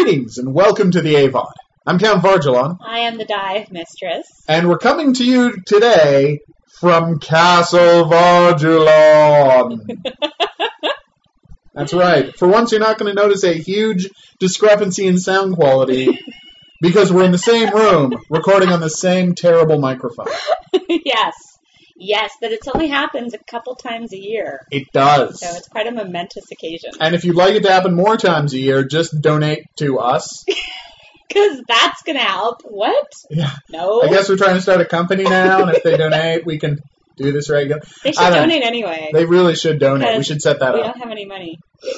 Greetings and welcome to the AVOD. I'm Count Vargelon. I am the Dive Mistress. And we're coming to you today from Castle Vargelon. That's right. For once, you're not going to notice a huge discrepancy in sound quality because we're in the same room recording on the same terrible microphone. Yes, but it only happens a couple times a year. It does. So it's quite a momentous occasion. And if you'd like it to happen more times a year, just donate to us. Because that's going to help. What? Yeah. No. I guess we're trying to start a company now, and if they donate, we can do this regular. They should donate anyway. They really should donate. We should set that up. We don't have any money.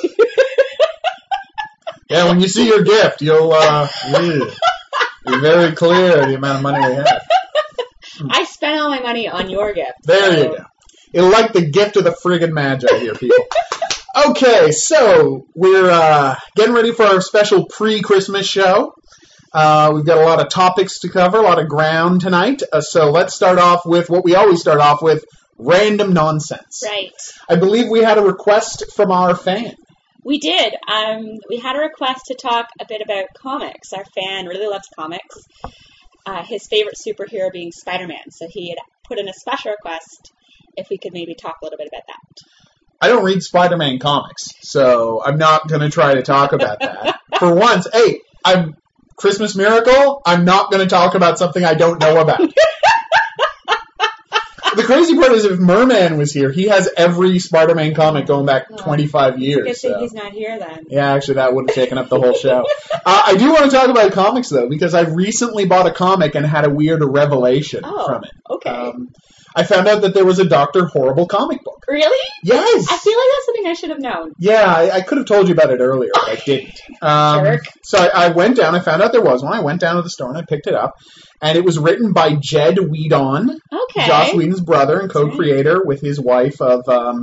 Yeah, when you see your gift, you'll be very clear the amount of money we have. I spent all my money on your gift. There you go. It'll like the gift of the friggin' Magi here, people. Okay, so we're getting ready for our special pre-Christmas show. We've got a lot of topics to cover, a lot of ground tonight. So let's start off with what we always start off with, random nonsense. Right. I believe we had a request from our fan. We did. We had a request to talk a bit about comics. Our fan really loves comics. His favorite superhero being Spider-Man. So he had put in a special request if we could maybe talk a little bit about that. I don't read Spider-Man comics, so I'm not going to try to talk about that. For once, hey, I'm Christmas Miracle, I'm not going to talk about something I don't know about. The crazy part is if Merman was here, he has every Spider-Man comic going back 25 years. Good thing he's not here then. Yeah, actually that would have taken up the whole show. I do want to talk about comics though, because I recently bought a comic and had a weird revelation from it. Okay. I found out that there was a Dr. Horrible comic book. Really? Yes! I feel like that's something I should have known. Yeah, I could have told you about it earlier, but I didn't. Jerk. So I went down, I found out there was one, I went down to the store and I picked it up, and it was written by Jed Whedon, Joss Whedon's brother and co-creator with his wife of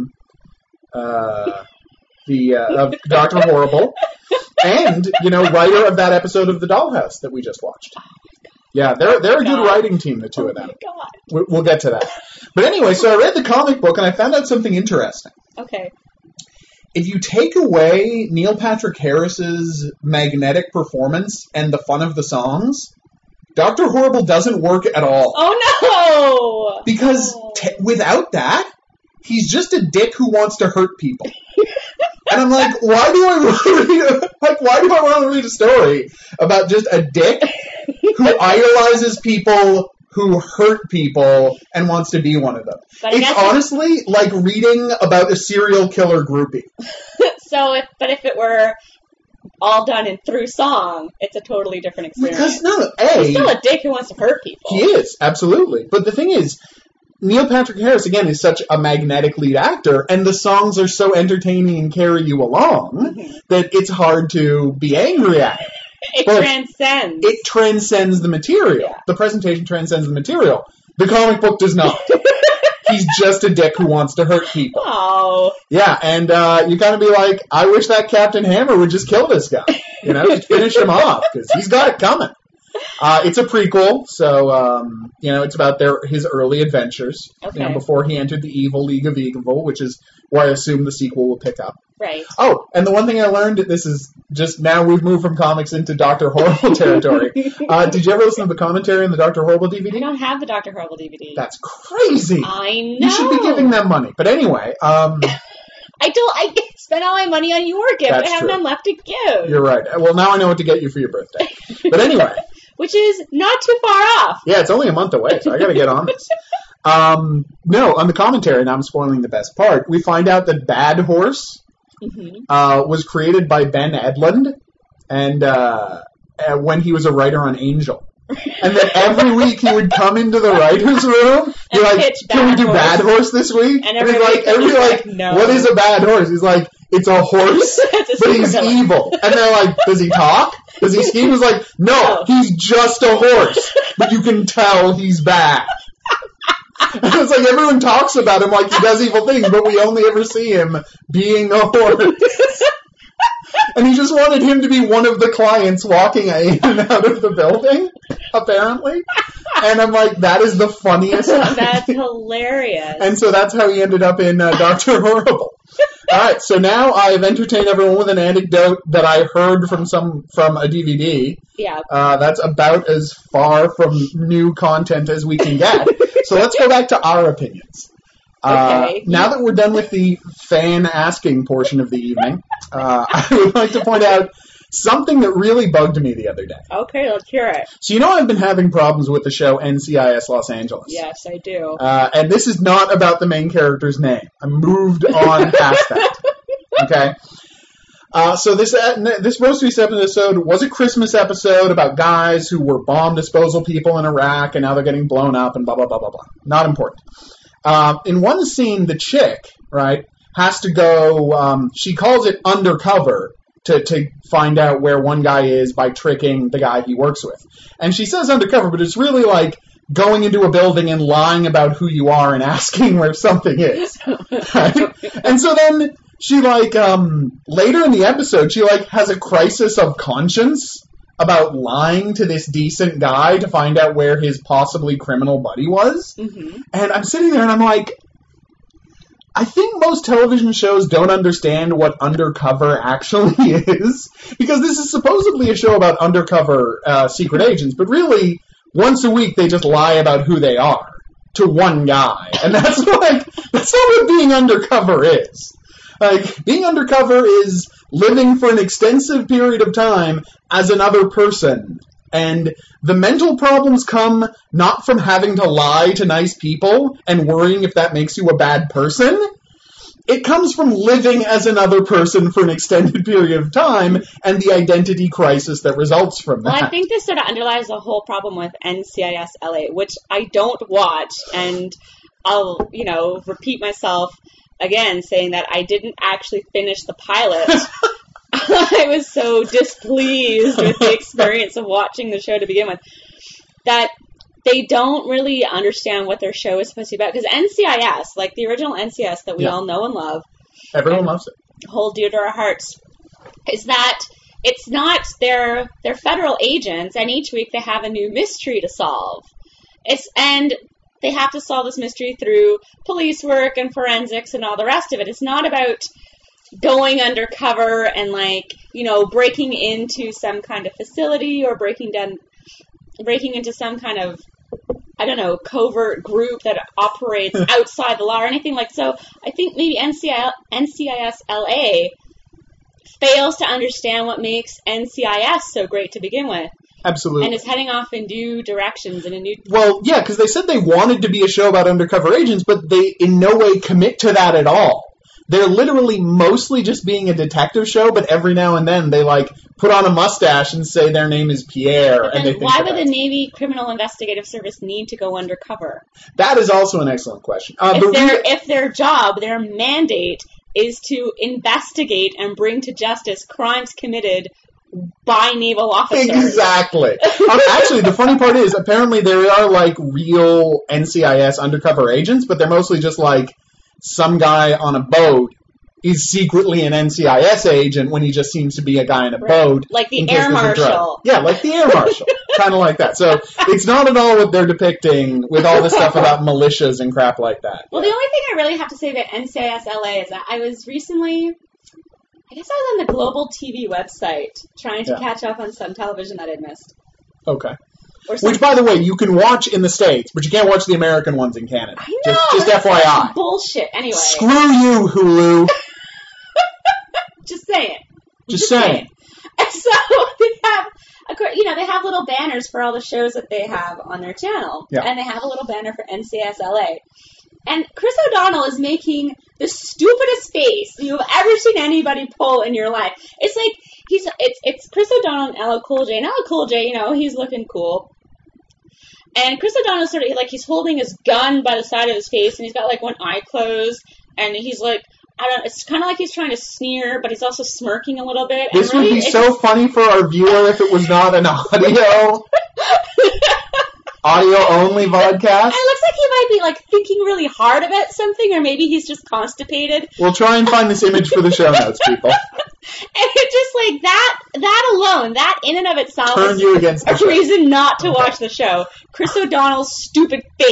Dr. Horrible, and, writer of that episode of The Dollhouse that we just watched. Yeah, they're a good writing team, the two of them. Oh my God. We'll get to that. But anyway, so I read the comic book and I found out something interesting. Okay. If you take away Neil Patrick Harris's magnetic performance and the fun of the songs, Dr. Horrible doesn't work at all. Oh no! Because without that, he's just a dick who wants to hurt people. And I'm like, why do I want to read a story about just a dick who idolizes people who hurt people and wants to be one of them? It's honestly like reading about a serial killer groupie. If it were all done through song, it's a totally different experience. Because he's still a dick who wants to hurt people. He is, absolutely. But the thing is, Neil Patrick Harris, again, is such a magnetic lead actor, and the songs are so entertaining and carry you along that it's hard to be angry at it. It transcends the material. Yeah. The presentation transcends the material. The comic book does not. He's just a dick who wants to hurt people. Oh. Yeah, and you kind of be like, I wish that Captain Hammer would just kill this guy. Just finish him off, because he's got it coming. It's a prequel, so, it's about his early adventures, before he entered the evil League of Evil, which is where I assume the sequel will pick up. Right. Oh, and the one thing I learned, this is just now we've moved from comics into Dr. Horrible territory. Did you ever listen to the commentary on the Dr. Horrible DVD? I don't have the Dr. Horrible DVD. That's crazy. I know. You should be giving them money. But anyway, I spent all my money on your gift. I have none left to give. You're right. Well, now I know what to get you for your birthday. But anyway. Which is not too far off. Yeah, it's only a month away, so I gotta get on this. No, on the commentary, and I'm spoiling the best part, we find out that Bad Horse was created by Ben Edlund, and when he was a writer on Angel. And that every week he would come into the writer's room, be like, can we do Bad Horse this week? And every like, no. What is a bad horse? He's like, it's a horse, but he's evil. And they're like, does he talk? Does he scheme? He's like, no, he's just a horse, but you can tell he's bad. And it's like everyone talks about him like he does evil things, but we only ever see him being a horse. And he just wanted him to be one of the clients walking in and out of the building, apparently. And I'm like, that is the funniest. That's hilarious. And so that's how he ended up in Dr. Horrible. right, so now I've entertained everyone with an anecdote that I heard from a DVD. Yeah. That's about as far from new content as we can get. So let's go back to our opinions. Okay. Now that we're done with the fan asking portion of the evening, I would like to point out something that really bugged me the other day. Okay, let's hear it. So you know I've been having problems with the show NCIS Los Angeles. Yes, I do. And this is not about the main character's name. I moved on past that. Okay? So this most recent episode was a Christmas episode about guys who were bomb disposal people in Iraq, and now they're getting blown up, and blah, blah, blah, blah, blah. Not important. In one scene, the chick, right, has to go, she calls it undercover, to find out where one guy is by tricking the guy he works with. And she says undercover, but it's really like going into a building and lying about who you are and asking where something is. Right? And so then she, like, later in the episode, she, like, has a crisis of conscience about lying to this decent guy to find out where his possibly criminal buddy was. Mm-hmm. And I'm sitting there and I'm like, I think most television shows don't understand what undercover actually is, because this is supposedly a show about undercover secret agents, but really, once a week they just lie about who they are to one guy, and that's not what being undercover is. Like, being undercover is living for an extensive period of time as another person. And the mental problems come not from having to lie to nice people and worrying if that makes you a bad person. It comes from living as another person for an extended period of time and the identity crisis that results from that. Well, I think this sort of underlies the whole problem with NCIS LA, which I don't watch, and I'll, repeat myself again, saying that I didn't actually finish the pilot. I was so displeased with the experience of watching the show to begin with, that they don't really understand what their show is supposed to be about. Because NCIS, like the original NCIS that we all know and love, everyone loves it, hold dear to our hearts, is that it's not they're federal agents, and each week they have a new mystery to solve. And they have to solve this mystery through police work and forensics and all the rest of it. It's not about going undercover and, breaking into some kind of facility or breaking into some kind of, covert group that operates outside the law or anything like so. I think maybe NCIS LA fails to understand what makes NCIS so great to begin with. Absolutely. And is heading off in new directions and in new... Well, yeah, because they said they wanted to be a show about undercover agents, but they in no way commit to that at all. They're literally mostly just being a detective show, but every now and then they, put on a mustache and say their name is Pierre. But then why would the Navy Criminal Investigative Service need to go undercover? That is also an excellent question. If their job, their mandate, is to investigate and bring to justice crimes committed by naval officers. Exactly. Actually, the funny part is, apparently there are, real NCIS undercover agents, but they're mostly just, some guy on a boat is secretly an NCIS agent when he just seems to be a guy in a boat. Like the air marshal. Yeah, like the air marshal. Kind of like that. So it's not at all what they're depicting with all this stuff about militias and crap like that. Well, the only thing I really have to say about NCIS LA is that I was recently... I guess I was on the Global TV website trying to catch up on some television that I'd missed. Okay. Which, by the way, you can watch in the States, but you can't watch the American ones in Canada. I know! Just FYI. Bullshit. Anyway. Screw you, Hulu. Just saying. Just saying. And so they have little banners for all the shows that they have on their channel. Yeah. And they have a little banner for NCIS LA. And Chris O'Donnell is making the stupidest face you've ever seen anybody pull in your life. It's like it's Chris O'Donnell and LL Cool J. And LL Cool J, he's looking cool. And Chris O'Donnell's sort of he's holding his gun by the side of his face, and he's got one eye closed, and he's it's kind of like he's trying to sneer, but he's also smirking a little bit. This would be so funny for our viewer if it was not an audio-only vodcast. And it looks like he might be, thinking really hard about something, or maybe he's just constipated. We'll try and find this image for the show notes, people. And it's just that alone, that in and of itself Turn you against the a reason not to watch the show. Chris O'Donnell's stupid face.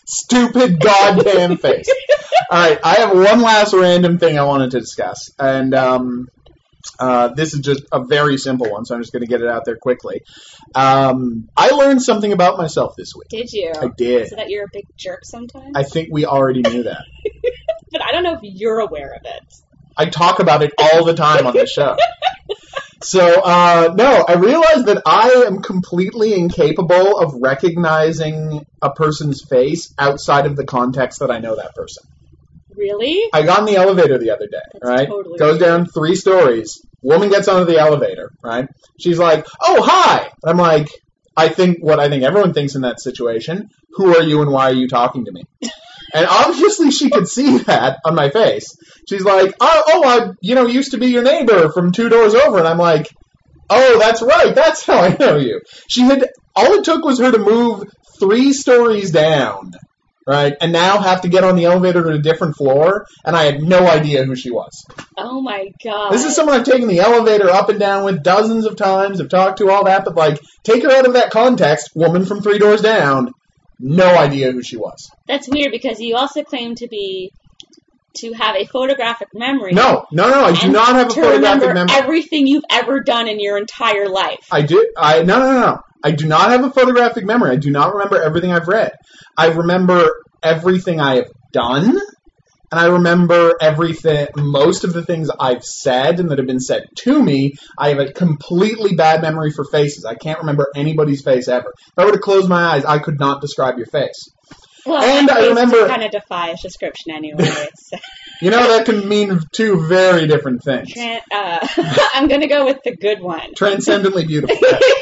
stupid goddamn face. All right, I have one last random thing I wanted to discuss, and this is just a very simple one, so I'm just going to get it out there quickly. I learned something about myself this week. Did you? I did. So that you're a big jerk sometimes? I think we already knew that. But I don't know if you're aware of it. I talk about it all the time on the show. So, no, I realized that I am completely incapable of recognizing a person's face outside of the context that I know that person. Really? I got in the elevator the other day, That's right? Totally Goes down 3 stories. Woman gets onto the elevator, right? She's like, oh, hi! I'm like, I think everyone thinks in that situation, who are you and why are you talking to me? And obviously she could see that on my face. She's like, I used to be your neighbor from 2 doors over. And I'm like, oh, that's right. That's how I know you. All it took was her to move 3 stories down, right? And now have to get on the elevator to a different floor. And I had no idea who she was. Oh my God. This is someone I've taken the elevator up and down with dozens of times. I've talked to all that. But like, take her out of that context, woman from 3 doors down. No idea who she was. That's weird because you also claim to have a photographic memory. No, I do not have a photographic memory. Everything you've ever done in your entire life. No. I do not have a photographic memory. I do not remember everything I've read. I remember everything I have done, and I remember most of the things I've said and that have been said to me. I have a completely bad memory for faces. I can't remember anybody's face ever. If I were to close my eyes, I could not describe your face. Well, and I remember kind of defies description anyway. So. That can mean 2 very different things. I'm going to go with the good one. Transcendently beautiful.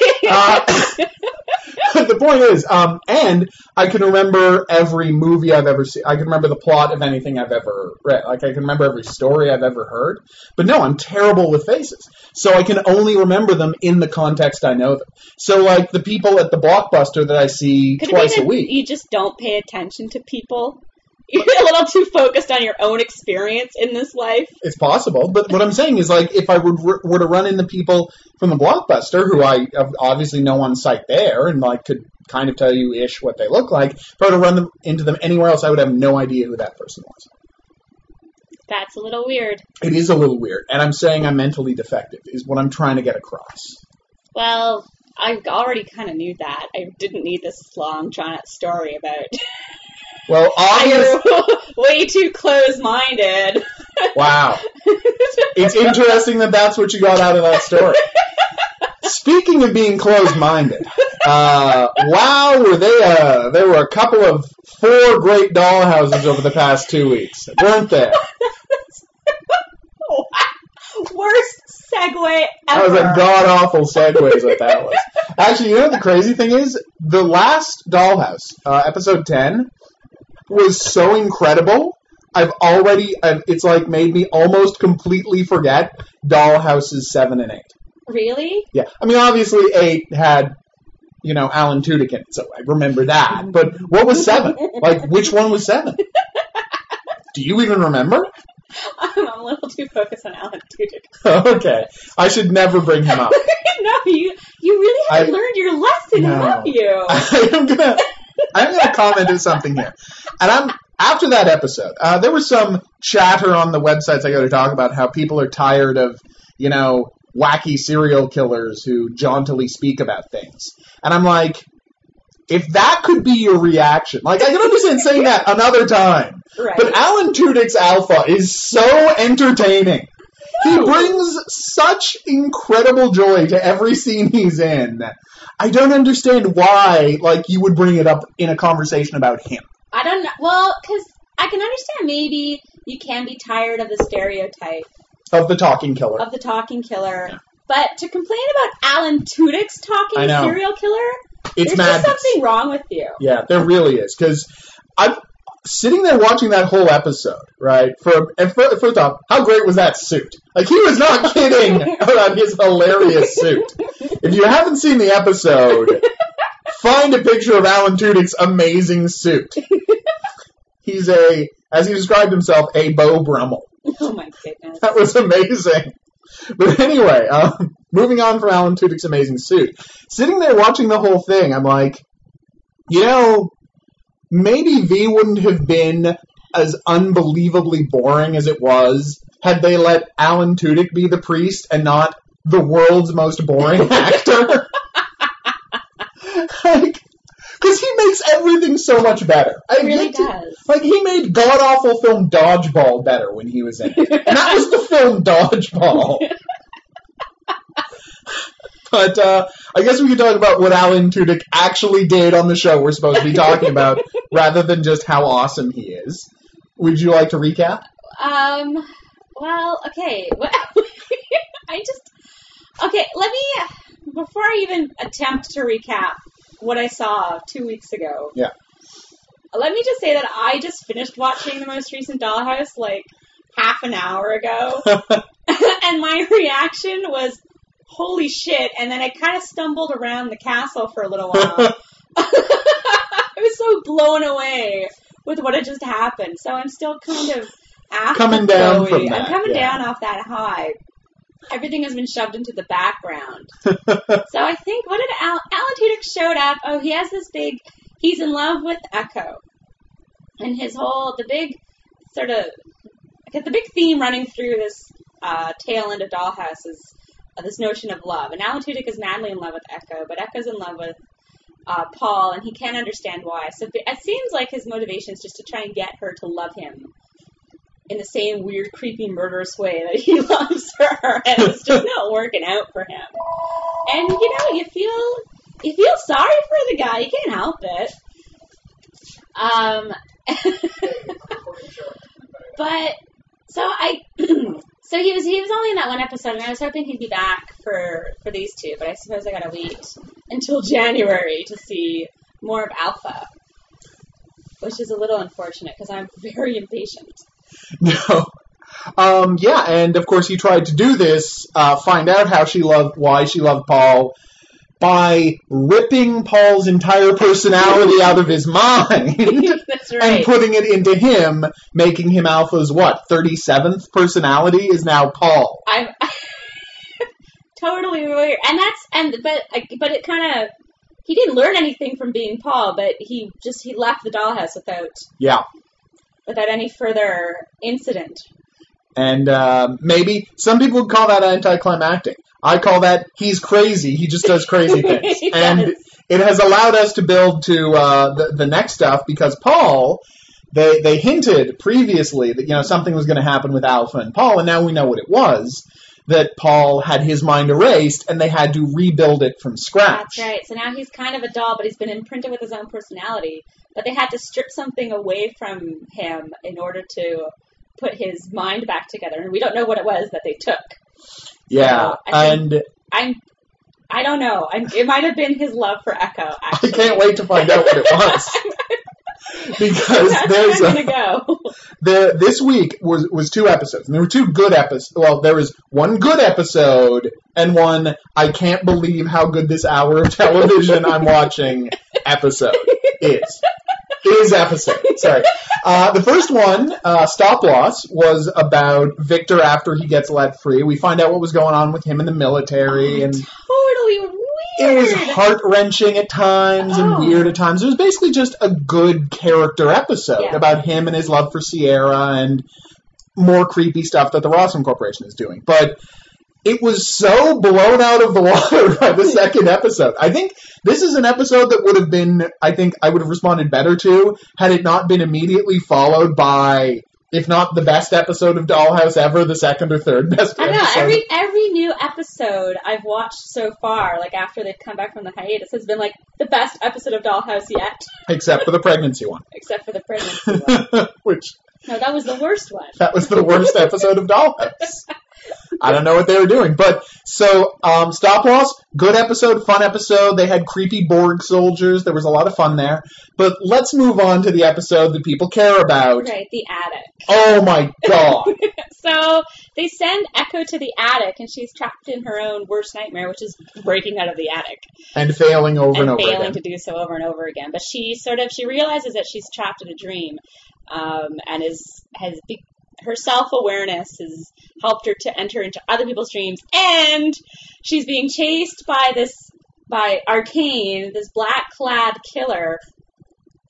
The point is, and I can remember every movie I've ever seen. I can remember the plot of anything I've ever read. Like, I can remember every story I've ever heard. But no, I'm terrible with faces. So I can only remember them in the context I know them. So, like, the people at the Blockbuster that I see twice a week. You just don't pay attention to people? You're a little too focused on your own experience in this life. It's possible, but what I'm saying is, like, if I were to run into people from the Blockbuster, who I obviously know on site there, and, like, could kind of tell you ish what they look like, if I were to run into them anywhere else, I would have no idea who that person was. That's a little weird. It is a little weird, and I'm saying I'm mentally defective, is what I'm trying to get across. Well, I already kind of knew that. I didn't need this long, drawn-out story about... Well, obviously... You're way too close-minded. Wow. It's interesting that that's what you got out of that story. Speaking of being closed-minded, wow, there were a couple of 4 great dollhouses over the past 2 weeks, weren't there? Worst segue ever. That was a god-awful segue is what that was. Actually, you know what the crazy thing is? The last Dollhouse, episode 10, was so incredible, it's like made me almost completely forget Dollhouses 7 and 8. Really? Yeah. I mean, obviously 8 had, Alan Tudyk in it, so I remember that. But what was 7? Like, which one was 7? Do you even remember? I'm a little too focused on Alan Tudyk. Okay. I should never bring him up. No, you really haven't learned your lesson, have you? I'm gonna comment on something here. And after that episode, there was some chatter on the websites I go to talk about how people are tired of, wacky serial killers who jauntily speak about things. And I'm like, if that could be your reaction, like, I can understand saying that another time. Right. But Alan Tudyk's Alpha is so entertaining. He brings such incredible joy to every scene he's in. I don't understand why, you would bring it up in a conversation about him. I don't know. Well, because I can understand maybe you can be tired of the stereotype. Of the talking killer. Yeah. But to complain about Alan Tudyk's talking serial killer, there's just something wrong with you. Yeah, there really is. Because I'm sitting there watching that whole episode, right? First off, how great was that suit? Like, he was not kidding about his hilarious suit. If you haven't seen the episode, find a picture of Alan Tudyk's amazing suit. He's as he described himself, a Beau Brummel. Oh my goodness. That was amazing. But anyway, moving on from Alan Tudyk's amazing suit. Sitting there watching the whole thing, I'm like, maybe V wouldn't have been as unbelievably boring as it was had they let Alan Tudyk be the priest and not the world's most boring actor. Because he makes everything so much better. He really does. He made god-awful film Dodgeball better when he was in it. And that was the film Dodgeball. But I guess we could talk about what Alan Tudyk actually did on the show we're supposed to be talking about, rather than just how awesome he is. Would you like to recap? Well, okay. Let me, before I even attempt to recap what I saw 2 weeks ago. Yeah. Let me just say that I just finished watching the most recent Dollhouse, half an hour ago. And my reaction was, holy shit, and then I kind of stumbled around the castle for a little while. I was so blown away with what had just happened. So I'm still kind of coming down from that. I'm coming down off that high. Everything has been shoved into the background. So I think, what did Alan Tudyk showed up? Oh, he has this he's in love with Echo. And the big theme running through this tail end of Dollhouse is this notion of love. And Alan Tudyk is madly in love with Echo, but Echo's in love with Paul, and he can't understand why. So it seems like his motivation is just to try and get her to love him in the same weird, creepy, murderous way that he loves her, and it's just not working out for him. And, you feel sorry for the guy. You can't help it. But, so he was only in that one episode, and I was hoping he'd be back for these two, but I suppose I gotta wait until January to see more of Alpha, which is a little unfortunate, because I'm very impatient. No. Yeah, and of course he tried to do this, find out why she loved Paul, by ripping Paul's entire personality out of his mind. That's right. And putting it into him, making him Alpha's 37th personality is now Paul. I'm totally weird. But it kind of, he didn't learn anything from being Paul, but he left the dollhouse without any further incident. And maybe some people would call that anticlimactic. I call that he's crazy. He just does crazy things. And it has allowed us to build to the next stuff, because Paul, they hinted previously that something was going to happen with Alpha and Paul, and now we know what it was. That Paul had his mind erased, and they had to rebuild it from scratch. That's right. So now he's kind of a doll, but he's been imprinted with his own personality. But they had to strip something away from him in order to put his mind back together. And we don't know what it was that they took. Yeah, so I don't know. It might have been his love for Echo, actually. I can't wait to find out what it was. Because that's where I'm gonna go. This week was 2 episodes, and there were 2 good episodes. Well, there was one good episode and one I can't believe how good this hour of television I'm watching episode is. Episode. Sorry. The first one, Stop Loss, was about Victor after he gets let free. We find out what was going on with him in the military. And totally weird. It was heart-wrenching at times and weird at times. It was basically just a good character episode about him and his love for Sierra and more creepy stuff that the Rossum Corporation is doing. But it was so blown out of the water by the second episode. I think this is an episode that would have been, I would have responded better to had it not been immediately followed by, if not the best episode of Dollhouse ever, the second or third best episode. I know, every new episode I've watched so far, after they've come back from the hiatus, has been the best episode of Dollhouse yet. Except for the pregnancy one. Except for the pregnancy one. No, that was the worst one. That was the worst episode of Dollhouse. I don't know what they were doing. But, so, Stop Loss, good episode, fun episode. They had creepy Borg soldiers. There was a lot of fun there. But let's move on to the episode that people care about. Right, the attic. Oh my god. So, they send Echo to the attic, and she's trapped in her own worst nightmare, which is breaking out of the attic. And failing over and over again. And failing to do so over and over again. But she realizes that she's trapped in a dream, and her self-awareness has helped her to enter into other people's dreams, and she's being chased by Arcane, this black-clad killer,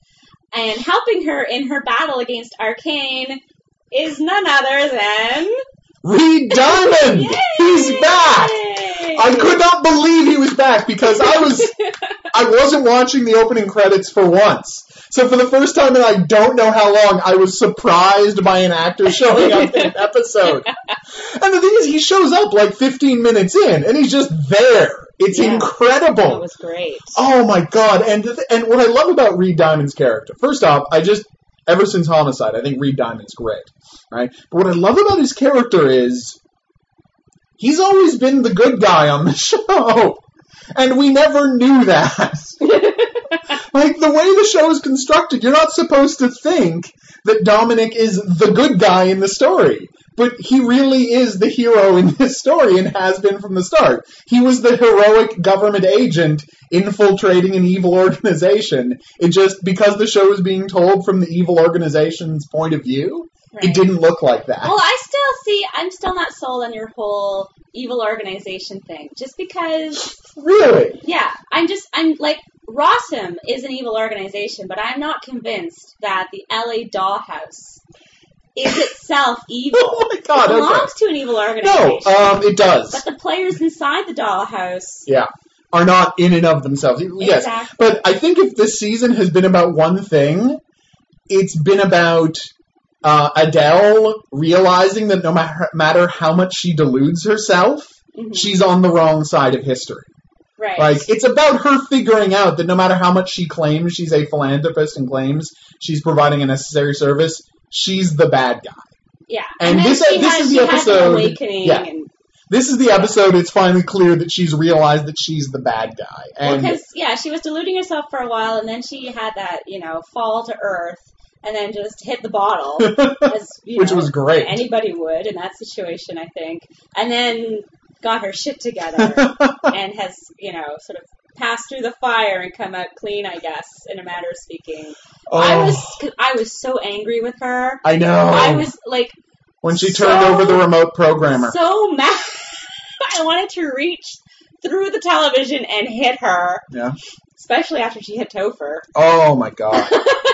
And helping her in her battle against Arcane is none other than... Reed Diamond! Yay! He's back! I could not believe he was back because I wasn't watching the opening credits for once. So for the first time in I don't know how long, I was surprised by an actor showing up in an episode. And the thing is, he shows up like 15 minutes in, and he's just there. It's incredible. It was great. Oh my god. And what I love about Reed Diamond's character, first off, ever since Homicide, I think Reed Diamond's great. Right? But what I love about his character is he's always been the good guy on the show. And we never knew that. Like, the way the show is constructed, you're not supposed to think that Dominic is the good guy in the story. But he really is the hero in this story and has been from the start. He was the heroic government agent infiltrating an evil organization. It just, because the show is being told from the evil organization's point of view, right. It didn't look like that. Well, I'm still not sold on your whole evil organization thing. Just because... Really? Yeah. I'm like, Rossum is an evil organization, but I'm not convinced that the LA Dollhouse is itself evil. Oh my god, it belongs to an evil organization. No, it does. But the players inside the Dollhouse... Yeah. Are not in and of themselves. Yes. Exactly. But I think if this season has been about one thing, it's been about... Adele realizing that no matter how much she deludes herself, she's on the wrong side of history. Right. Like, it's about her figuring out that no matter how much she claims she's a philanthropist and claims she's providing a necessary service, she's the bad guy. Yeah. And this is the episode. Yeah. This is the episode. It's finally clear that she's realized that she's the bad guy. And because she was deluding herself for a while, and then she had that, fall to earth. And then just hit the bottle, as which was great. Anybody would in that situation, I think. And then got her shit together and has, sort of passed through the fire and come out clean, I guess, in a matter of speaking. Oh. I was so angry with her. I know. I was like, when she turned over the remote programmer, so mad. I wanted to reach through the television and hit her. Yeah. Especially after she hit Topher. Oh my god.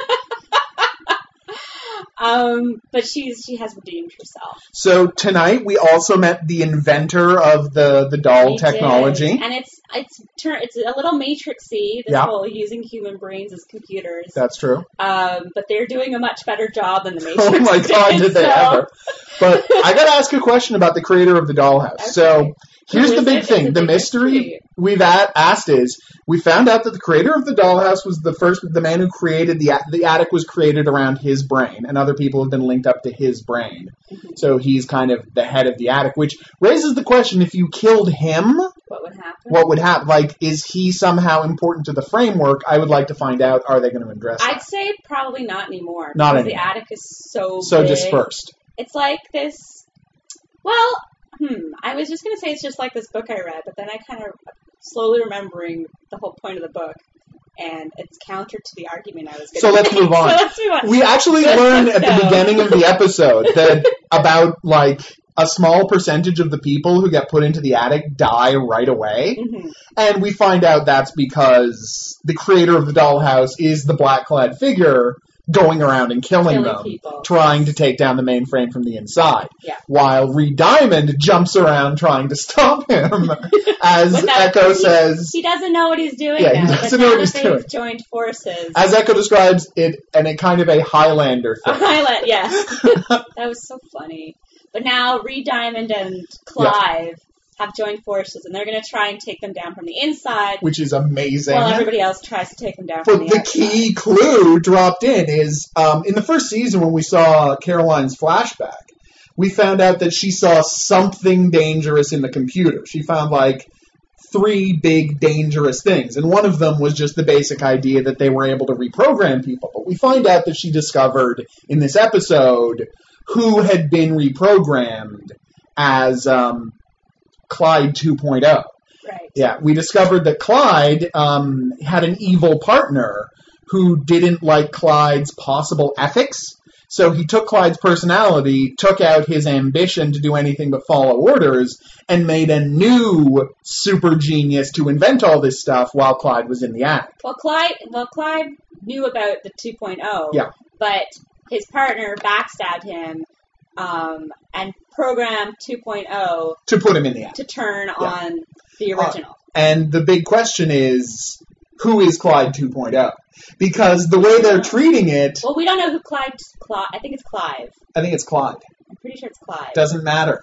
But she has redeemed herself. So tonight we also met the inventor of the doll technology. And it's a little Matrix-y, this whole using human brains as computers. That's true. But they're doing a much better job than the Matrix. Oh my god, did they ever. But I gotta ask a question about the creator of the dollhouse. Okay. So here's the big thing. The mystery we've asked is, we found out that the creator of the dollhouse was the man who created the attic was created around his brain, and other people have been linked up to his brain. Mm-hmm. So he's kind of the head of the attic, which raises the question, if you killed him, what would happen? Like, is he somehow important to the framework? I would like to find out, are they going to address that? I'd say probably not anymore. Not anymore. The attic is so big. Dispersed. It's like this, I was just going to say it's just like this book I read, but then I kind of slowly remembering the whole point of the book, and it's counter to the argument I was going to make. So let's move on. We actually learned at the beginning of the episode that about, a small percentage of the people who get put into the attic die right away. Mm-hmm. And we find out that's because the creator of the dollhouse is the black-clad figure going around and killing them, people. Trying to take down the mainframe from the inside. Yeah. While Reed Diamond jumps around trying to stop him, as Echo says... He doesn't know what he's doing he doesn't know what he's doing. They've joined forces. As Echo describes it, and it kind of a Highlander thing. A Highlander, yes. That was so funny. But now Reed Diamond and Clive have joined forces, and they're going to try and take them down from the inside. Which is amazing. While everybody else tries to take them down from the outside. But the key clue dropped in is, in the first season when we saw Caroline's flashback, we found out that she saw something dangerous in the computer. She found, 3 big dangerous things, and one of them was just the basic idea that they were able to reprogram people. But we find out that she discovered in this episode who had been reprogrammed as Clyde 2.0. Right. Yeah, we discovered that Clyde had an evil partner who didn't like Clyde's possible ethics. So he took Clyde's personality, took out his ambition to do anything but follow orders, and made a new super genius to invent all this stuff while Clyde was in the attic. Well, Clyde knew about the 2.0. Yeah. But his partner backstabbed him and programmed 2.0 to put him in the app to turn on the original. And the big question is, who is Clyde 2.0? Because the way they're treating it... Well, we don't know who Clive... I think it's Clive. I think it's Clyde. I'm pretty sure it's Clive. Doesn't matter.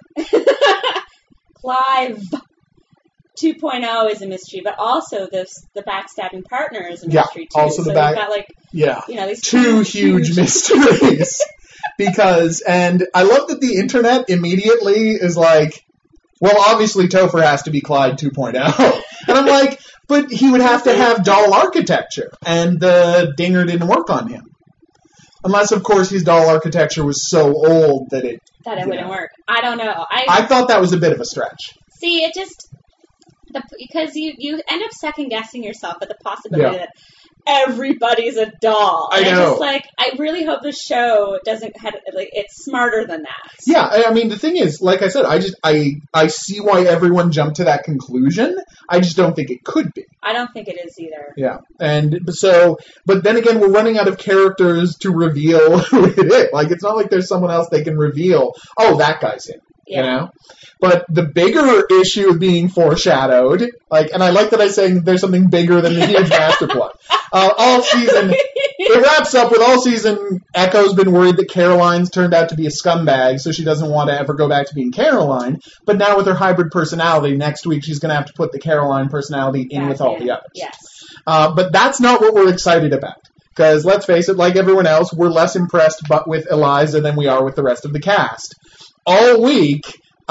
Clive 2.0 is a mystery, but also the backstabbing partner is a mystery too. Also so we've got these two huge mysteries. And I love that the internet immediately is like, well, obviously Topher has to be Clyde 2.0. And I'm like, but he would have to have doll architecture, and the dinger didn't work on him. Unless, of course, his doll architecture was so old that it wouldn't work. I don't know. I thought that was a bit of a stretch. See, it just... because you end up second-guessing yourself at the possibility that everybody's a doll. I know. I really hope the show doesn't have, it's smarter than that. Yeah, I mean, the thing is, like I said, I see why everyone jumped to that conclusion. I just don't think it could be. I don't think it is either. Yeah, and so, but then again, we're running out of characters to reveal who it is. Like, it's not like there's someone else they can reveal, oh, that guy's him, you know? But the bigger issue being foreshadowed, and I like that I'm saying there's something bigger than the huge master plot. All season, it wraps up with all season, Echo's been worried that Caroline's turned out to be a scumbag, so she doesn't want to ever go back to being Caroline. But now with her hybrid personality, next week she's going to have to put the Caroline personality in with all the others. Yes. But that's not what we're excited about. Because, let's face it, like everyone else, we're less impressed with Eliza than we are with the rest of the cast. All week...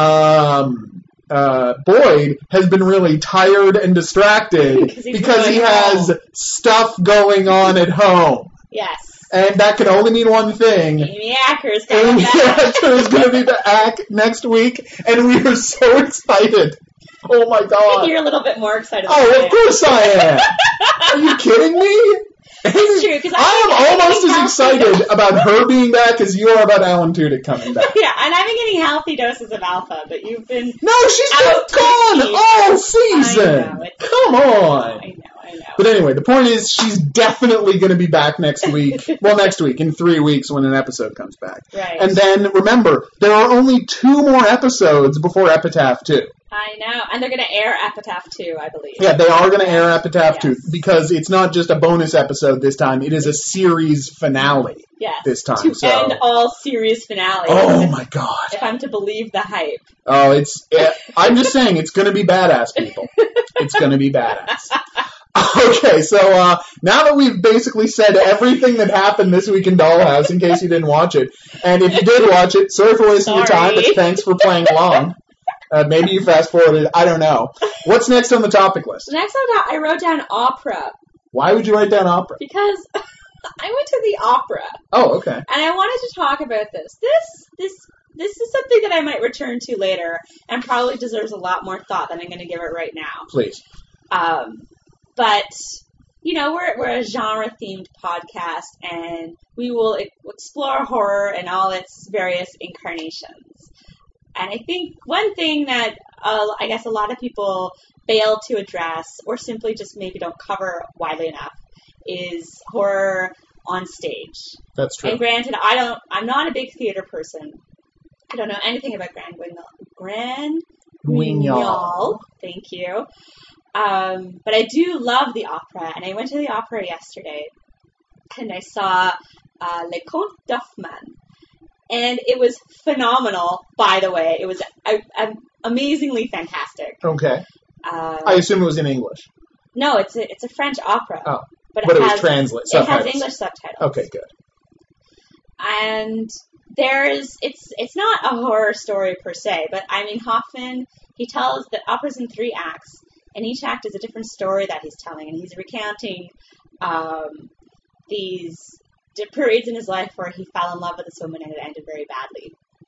Boyd has been really tired and distracted because he has stuff going on at home. Yes. And that can only mean one thing. Amy Acker is going to be back next week, and we are so excited. Oh my god. You're a little bit more excited than of course I am. Are you kidding me? It's true, because I am almost as excited about her being back as you are about Alan Tudyk coming back. Yeah, and I've been getting healthy doses of alpha, but you've been... No, she's been gone all season. Come on. I know. But anyway, the point is she's definitely going to be back next week. Well, next week, in 3 weeks when an episode comes back. Right. And then, remember, there are only 2 more episodes before Epitaph 2. I know, and they're going to air Epitaph 2, I believe. Yeah, they are going to air Epitaph 2, because it's not just a bonus episode this time, it is a series finale this time. To end all series finales. Oh my god. If I'm to believe the hype. Oh, I'm just saying, it's going to be badass, people. It's going to be badass. Okay, so now that we've basically said everything that happened this week in Dollhouse, in case you didn't watch it, and if you did watch it, sorry for wasting your time, but thanks for playing along. Maybe you fast-forwarded. I don't know. What's next on the topic list? Next on I wrote down opera. Why would you write down opera? Because I went to the opera. Oh, okay. And I wanted to talk about this. This is something that I might return to later and probably deserves a lot more thought than I'm going to give it right now. Please. But, we're a genre-themed podcast, and we will explore horror in all its various incarnations. And I think one thing that I guess a lot of people fail to address, or simply just maybe don't cover widely enough, is horror on stage. That's true. And granted, I'm not a big theater person. I don't know anything about Grand Guignol. Thank you. But I do love the opera, and I went to the opera yesterday, and I saw Les Contes d'Hoffmann. And it was phenomenal, by the way. It was amazingly fantastic. Okay. I assume it was in English. No, it's a French opera. Oh, but it was translated. It has English subtitles. Okay, good. And it's not a horror story per se, but I mean Hoffman, he tells that opera's in 3 acts, and each act is a different story that he's telling, and he's recounting these periods in his life where he fell in love with this woman and it ended very badly.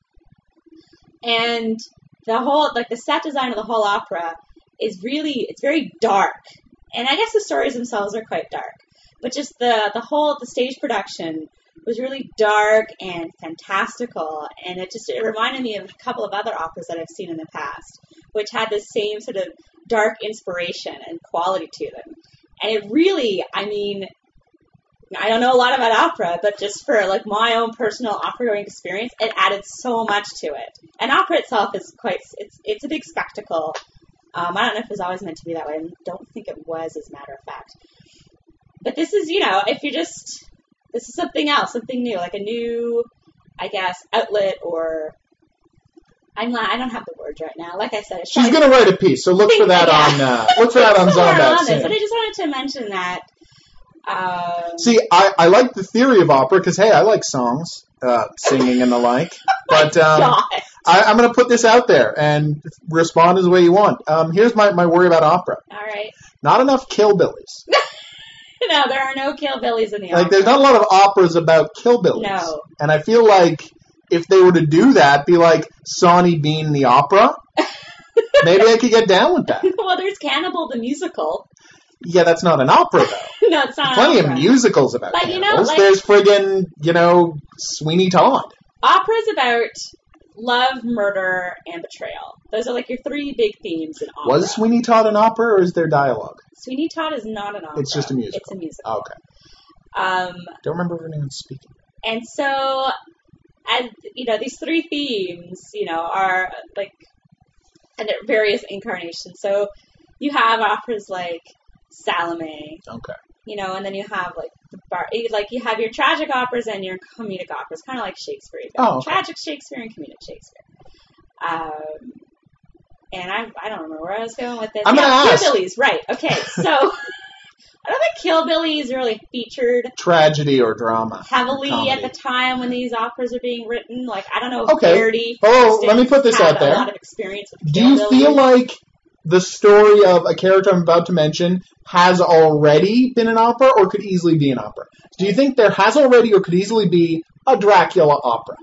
And the whole, the set design of the whole opera is it's very dark. And I guess the stories themselves are quite dark. But just the stage production was really dark and fantastical. And it reminded me of a couple of other operas that I've seen in the past, which had this same sort of dark inspiration and quality to them. And it really, I don't know a lot about opera, but just for like my own personal opera-going experience, it added so much to it. And opera itself is it's a big spectacle. I don't know if it was always meant to be that way. I don't think it was, as a matter of fact. But this is, this is something else, something new, like a new, I guess, outlet or. I don't have the words right now. Like I said, she's going to write a piece, so look for that on Zombat soon. But I just wanted to mention that. See, I like the theory of opera because, hey, I like songs, singing and the like. But I'm going to put this out there and respond as the way you want. Here's my worry about opera. All right. Not enough killbillies. No, there are no killbillies in the opera. Like, there's not a lot of operas about killbillies. No. And I feel like if they were to do that, be like Sawney Bean the opera, maybe I could get down with that. Well, there's Cannibal the musical. Yeah, that's not an opera, though. No, it's not Plenty an opera. of musicals about but cannibals. There's friggin', Sweeney Todd. Opera's about love, murder, and betrayal. Those are like your three big themes in opera. Was Sweeney Todd an opera, or is there dialogue? Sweeney Todd is not an opera. It's just a musical. It's a musical. Oh, okay. Don't remember if anyone's speaking. And so, as these three themes, are like, and they're various incarnations. So you have operas like Salome. Okay. And then you have like you have your tragic operas and your comedic operas, kind of like Shakespeare. Okay. Tragic Shakespeare and comedic Shakespeare. And I don't remember where I was going with this. I'm gonna ask. Hillbillies, right? Okay, so I don't think Hillbillies really featured tragedy or drama heavily comedy. at the time when these operas are being written. Like, I don't know if Okay. Verdi. Let me put this out there. A lot of experience with Do you feel like the story of a character I'm about to mention has already been an opera or could easily be an opera? Do you think there has already or could easily be a Dracula opera?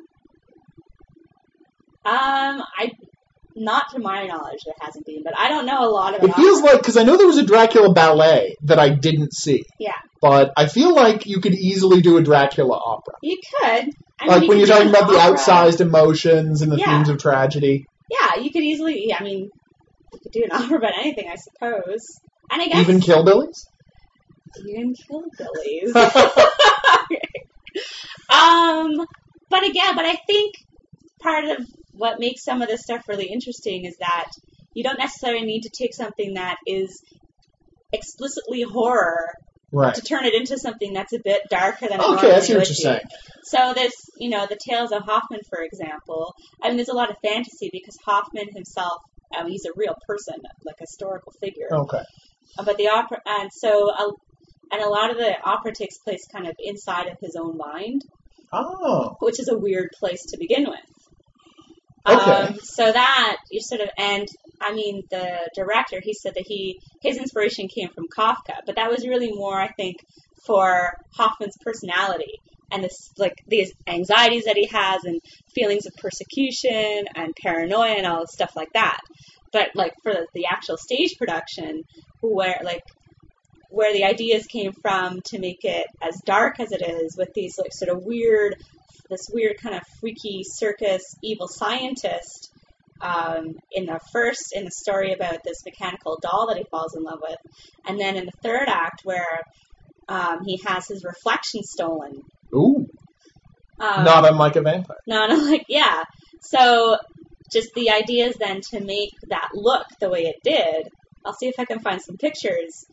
Not to my knowledge, there hasn't been, but I don't know a lot about it. It feels like, because I know there was a Dracula ballet that I didn't see. Yeah. But I feel like you could easily do a Dracula opera. You could. Like when you're talking about the outsized emotions and the themes of tragedy. Yeah, you could easily, you could do an opera about anything, I suppose. And I guess... Even Killbillies? Even Killbillies. But I think part of what makes some of this stuff really interesting is that you don't necessarily need to take something that is explicitly horror to turn it into something that's a bit darker than it normally would be. Okay, I see what you're saying. So this, the Tales of Hoffmann, for example, there's a lot of fantasy because Hoffmann himself, he's a real person, like a historical figure. Okay. But the opera, and a lot of the opera takes place kind of inside of his own mind. Oh. Which is a weird place to begin with. Okay. So that you sort of, the director, he said that his inspiration came from Kafka, but that was really more, I think, for Hoffmann's personality and these anxieties that he has and feelings of persecution and paranoia and all this stuff like that. But for the actual stage production, where the ideas came from to make it as dark as it is, with these sort of weird kind of freaky circus evil scientist in the story about this mechanical doll that he falls in love with, and then in the third act where he has his reflection stolen. Ooh. Not unlike a vampire. Not unlike, yeah. So just the idea is then to make that look the way it did. I'll see if I can find some pictures.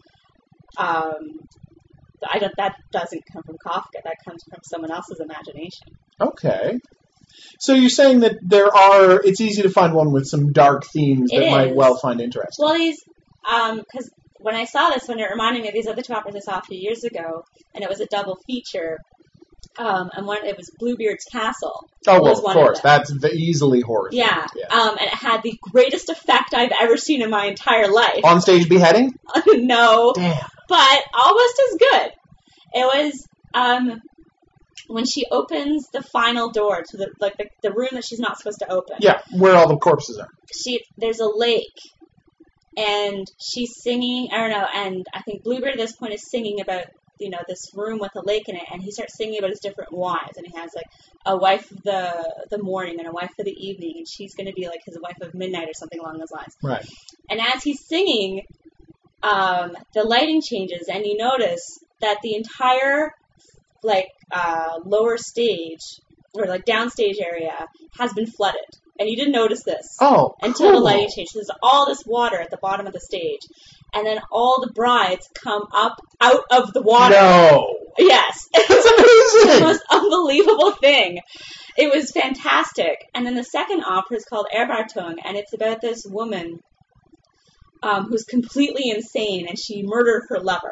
That doesn't come from Kafka. That comes from someone else's imagination. Okay. So you're saying that it's easy to find one with some dark themes that might well find interesting. Well, because when I saw this, when it reminded me of these other two operas I saw a few years ago, and it was a double feature, and it was Bluebeard's Castle. Oh, well, of course. That's easily horror. Yeah. And it had the greatest effect I've ever seen in my entire life. On stage beheading? No. Damn. But almost as good. It was when she opens the final door to the room that she's not supposed to open. Yeah, where all the corpses are. There's a lake, and she's singing. I don't know, and I think Bluebeard at this point is singing about this room with a lake in it, and he starts singing about his different wives, and he has a wife of the morning and a wife of the evening, and she's going to be his wife of midnight or something along those lines. Right. And as he's singing, the lighting changes, and you notice that the entire lower stage or like downstage area has been flooded. And you didn't notice this until the lighting changed. So there's all this water at the bottom of the stage. And then all the brides come up out of the water. No. Yes. That's amazing. The most unbelievable thing. It was fantastic. And then the second opera is called Erwartung, and it's about this woman who's completely insane, and she murdered her lover.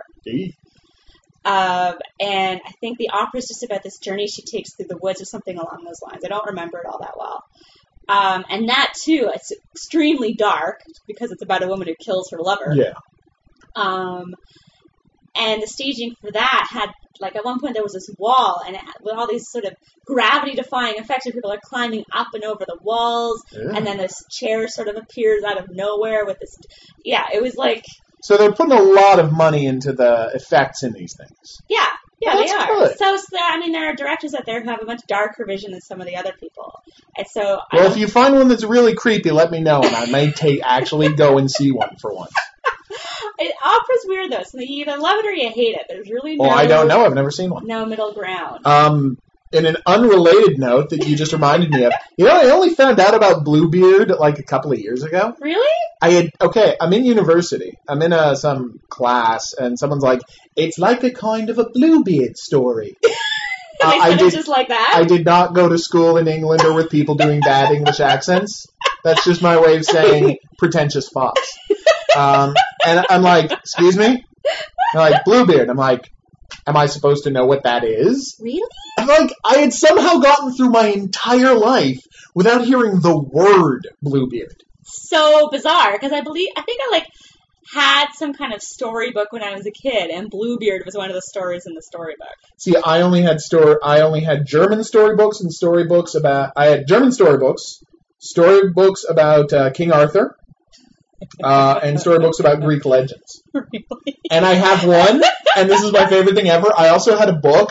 And I think the opera is just about this journey she takes through the woods or something along those lines. I don't remember it all that well. And that, too, it's extremely dark because it's about a woman who kills her lover. Yeah. And the staging for that had, like, at one point there was this wall, and with all these sort of gravity-defying effects, where people are climbing up and over the walls, and then this chair sort of appears out of nowhere with this... Yeah, it was like... So they're putting a lot of money into the effects in these things. Yeah, That's they are. good. So, I mean, there are directors out there who have a much darker vision than some of the other people. And so... Well, if you find one that's really creepy, let me know, and I may actually go and see one for once. Opera's weird, though, so you either love it or you hate it. There's really no... Well, I don't know. I've never seen one. No middle ground. In an unrelated note that you just reminded me of, I only found out about Bluebeard like a couple of years ago. Really? I'm in university. I'm in some class, and someone's like, it's like a kind of a Bluebeard story. Just like that? I did not go to school in England or with people doing bad English accents. That's just my way of saying pretentious fox. And I'm like, excuse me? They're like, Bluebeard. I'm like, am I supposed to know what that is? Really? I'm like, I had somehow gotten through my entire life without hearing the word Bluebeard. So bizarre, because I think I had some kind of storybook when I was a kid, and Bluebeard was one of the stories in the storybook. See, I only had German storybooks and storybooks about... I had German storybooks about King Arthur, and storybooks about Greek legends. Really? And I have one, and this is my favorite thing ever. I also had a book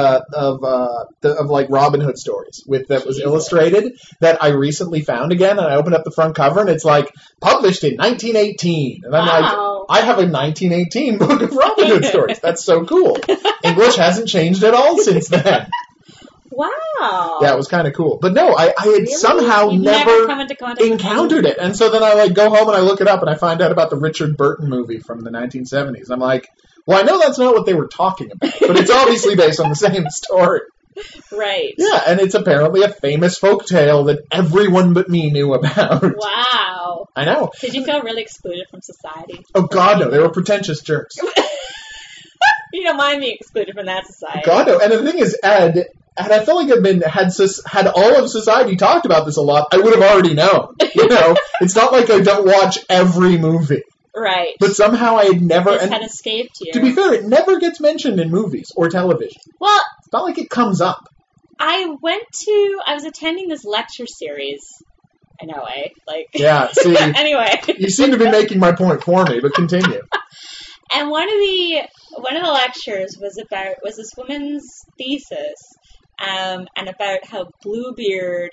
of like Robin Hood stories that was illustrated that I recently found again, and I opened up the front cover, and it's like, published in 1918. And I'm like, I have a 1918 book of Robin Hood stories. That's so cool. English hasn't changed at all since then. Wow. Yeah, it was kind of cool. But no, I had somehow never come into contact encountered it. And so then I go home and I look it up and I find out about the Richard Burton movie from the 1970s. I'm like, well, I know that's not what they were talking about, but it's obviously based on the same story. Right. Yeah, and it's apparently a famous folktale that everyone but me knew about. Wow. I know. Did you feel really excluded from society? Oh, God, no. They were pretentious jerks. You don't mind being excluded from that society. God, no. And the thing is, Ed... And I feel like had all of society talked about this a lot, I would have already known. It's not like I don't watch every movie. Right. But somehow I had never... This had escaped you. To be fair, it never gets mentioned in movies or television. Well... It's not like it comes up. I was attending this lecture series. I know, eh? Yeah, see... Anyway. You seem to be making my point for me, but continue. And one of the lectures was this woman's thesis, and about how Bluebeard,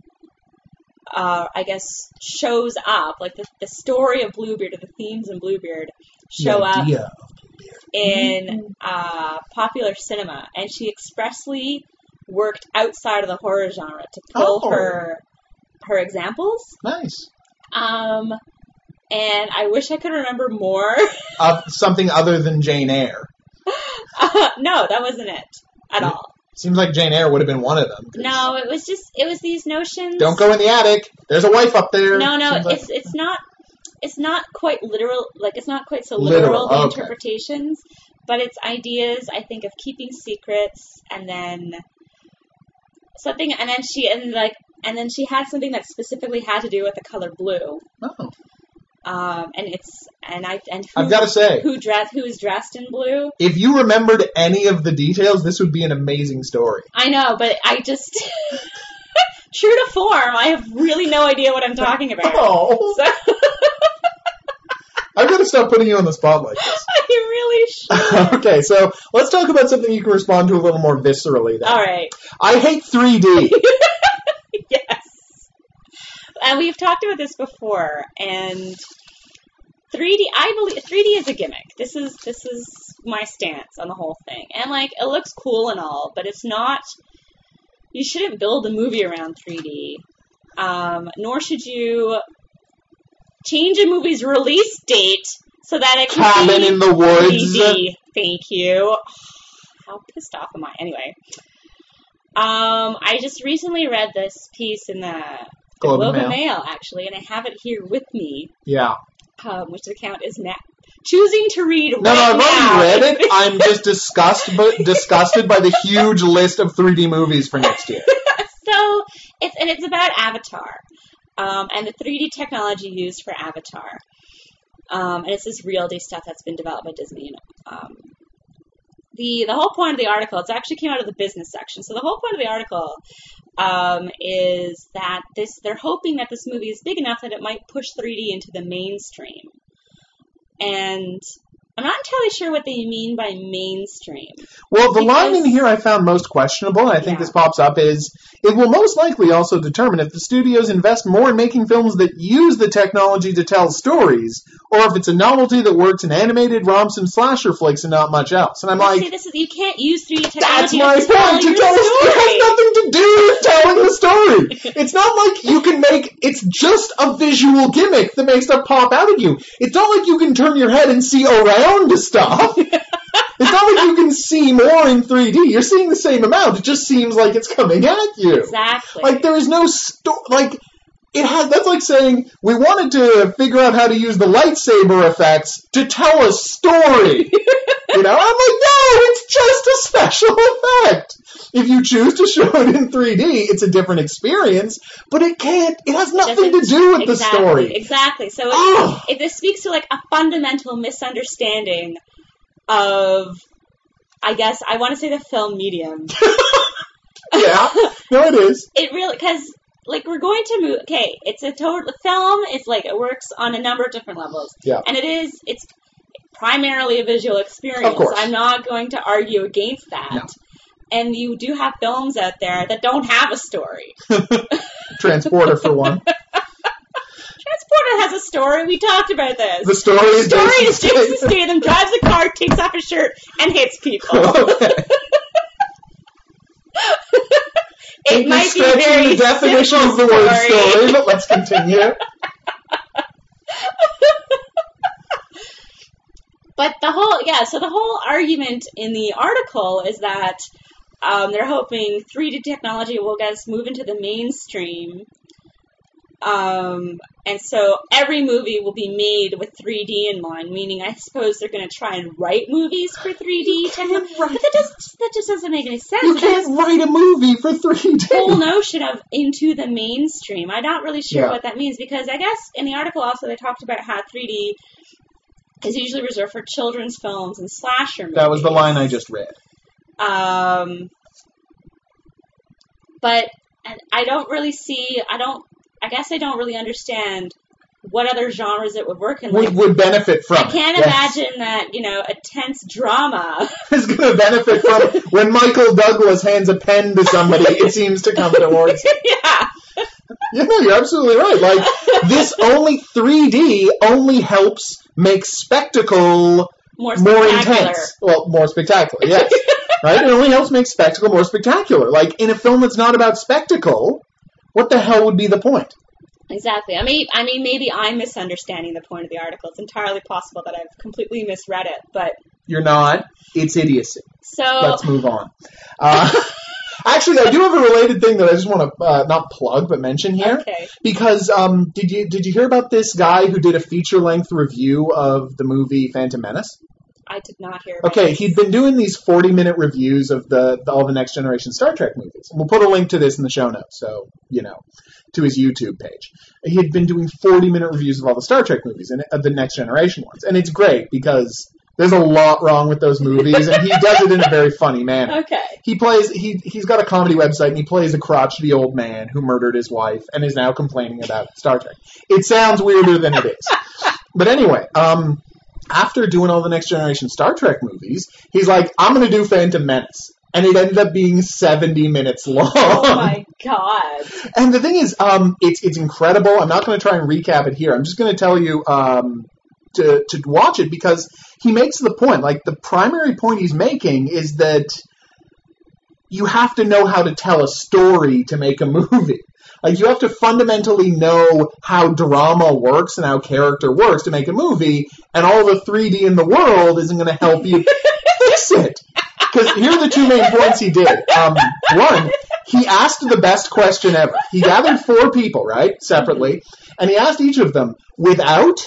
I guess, shows up, like the story of Bluebeard, or the themes in Bluebeard, show up in popular cinema. And she expressly worked outside of the horror genre to pull her examples. Nice. And I wish I could remember more. Of something other than Jane Eyre. No, that wasn't it at all. Seems like Jane Eyre would have been one of them. No, it was these notions. Don't go in the attic. There's a wife up there. No, it's not quite literal. Like, it's not quite so literal, the interpretations, but it's ideas, I think, of keeping secrets, and then something, and then she had something that specifically had to do with the color blue. Oh. I've got to say, who is dressed in blue. If you remembered any of the details, this would be an amazing story. I know, but I just, true to form, I have really no idea what I'm talking about. Oh. So. I've got to stop putting you on the spot like this. You really should. Okay, so let's talk about something you can respond to a little more viscerally then. All right. I hate 3D. Yes. And we've talked about this before, and 3D, I believe 3D is a gimmick. my stance on the whole thing. And, like, it looks cool and all, but it's not... You shouldn't build a movie around 3D. Nor should you change a movie's release date so that it can Cabin be in the Woods. 3D. Thank you. How pissed off am I? Anyway. I just recently read this piece in the Globe and Mail, actually, and I have it here with me. Yeah. Which account is now choosing to read No, I've already read it. I'm just disgusted by the huge list of 3D movies for next year. So, it's about Avatar, and the 3D technology used for Avatar. And it's this realty stuff that's been developed by Disney. The whole point of the article, it actually came out of the business section. So the whole point of the article is that they're hoping that this movie is big enough that it might push 3D into the mainstream. And I'm not entirely sure what they mean by mainstream. Well, the line in here I found most questionable, and I think this pops up, is it will most likely also determine if the studios invest more in making films that use the technology to tell stories, or if it's a novelty that works in animated romps and slasher flicks and not much else. And I'm like, you can't use 3D technology that's my point. to tell It has nothing to do with telling the story. It's not like you can it's just a visual gimmick that makes stuff pop out at you. It's not like you can turn your head and see around stuff. It's not like you can see more in 3D. You're seeing the same amount. It just seems like it's coming at you. Exactly. Like, there is no that's like saying, we wanted to figure out how to use the lightsaber effects to tell a story. I'm like, no, it's just a special effect. If you choose to show it in 3D, it's a different experience, but it has nothing to do with the story. Exactly. So this speaks to, like, a fundamental misunderstanding of, I guess, I want to say the film medium. Yeah, no, it is. It really, because, like, we're going to move, it's a total, film is, like, it works on a number of different levels. Yeah. And it's primarily a visual experience. Of course. I'm not going to argue against that. No. And you do have films out there that don't have a story. Transporter, for one. Transporter has a story. We talked about this. The story is Jason Statham drives a car, takes off his shirt, and hits people. Okay. It might be very the definition of the word story, but let's continue. But the whole argument in the article is that they're hoping 3D technology will get us move into the mainstream. And so every movie will be made with 3D in mind, meaning I suppose they're going to try and write movies for 3D technology. But that just doesn't make any sense. You can't write a movie for 3D. The whole notion of into the mainstream, I'm not really sure what that means, because I guess in the article also they talked about how 3D is usually reserved for children's films and slasher movies. That was the line I just read. But I don't really see, I guess I don't really understand what other genres it would work in. Would benefit from. I can't imagine that, a tense drama is going to benefit from when Michael Douglas hands a pen to somebody, it seems to come towards. Yeah. Yeah, no, you're absolutely right. Like, this 3D only helps make spectacle more intense. Well, more spectacular, yes. Right? It only helps make spectacle more spectacular. Like, in a film that's not about spectacle, what the hell would be the point? Exactly. I mean, maybe I'm misunderstanding the point of the article. It's entirely possible that I've completely misread it, but... You're not. It's idiocy. So... Let's move on. Actually, I do have a related thing that I just want to not plug, but mention here. Okay. Because did you hear about this guy who did a feature-length review of the movie Phantom Menace? I did not hear about this. He'd been doing these 40-minute reviews of all the Next Generation Star Trek movies. And we'll put a link to this in the show notes, so, to his YouTube page. He had been doing 40-minute reviews of all the Star Trek movies, and the Next Generation ones. And it's great, because there's a lot wrong with those movies, and he does it in a very funny manner. Okay. He's got a comedy website, and he plays a crotchety old man who murdered his wife and is now complaining about Star Trek. It sounds weirder than it is. But anyway, after doing all the Next Generation Star Trek movies, he's like, I'm going to do Phantom Menace. And it ended up being 70 minutes long. Oh my god. And the thing is, it's incredible. I'm not going to try and recap it here. I'm just going to tell you to watch it, because he makes the point, like, the primary point he's making is that you have to know how to tell a story to make a movie. Like, you have to fundamentally know how drama works and how character works to make a movie, and all the 3D in the world isn't going to help you fix it. Because here are the two main points he did. One, he asked the best question ever. He gathered 4 people, right, separately, and he asked each of them, without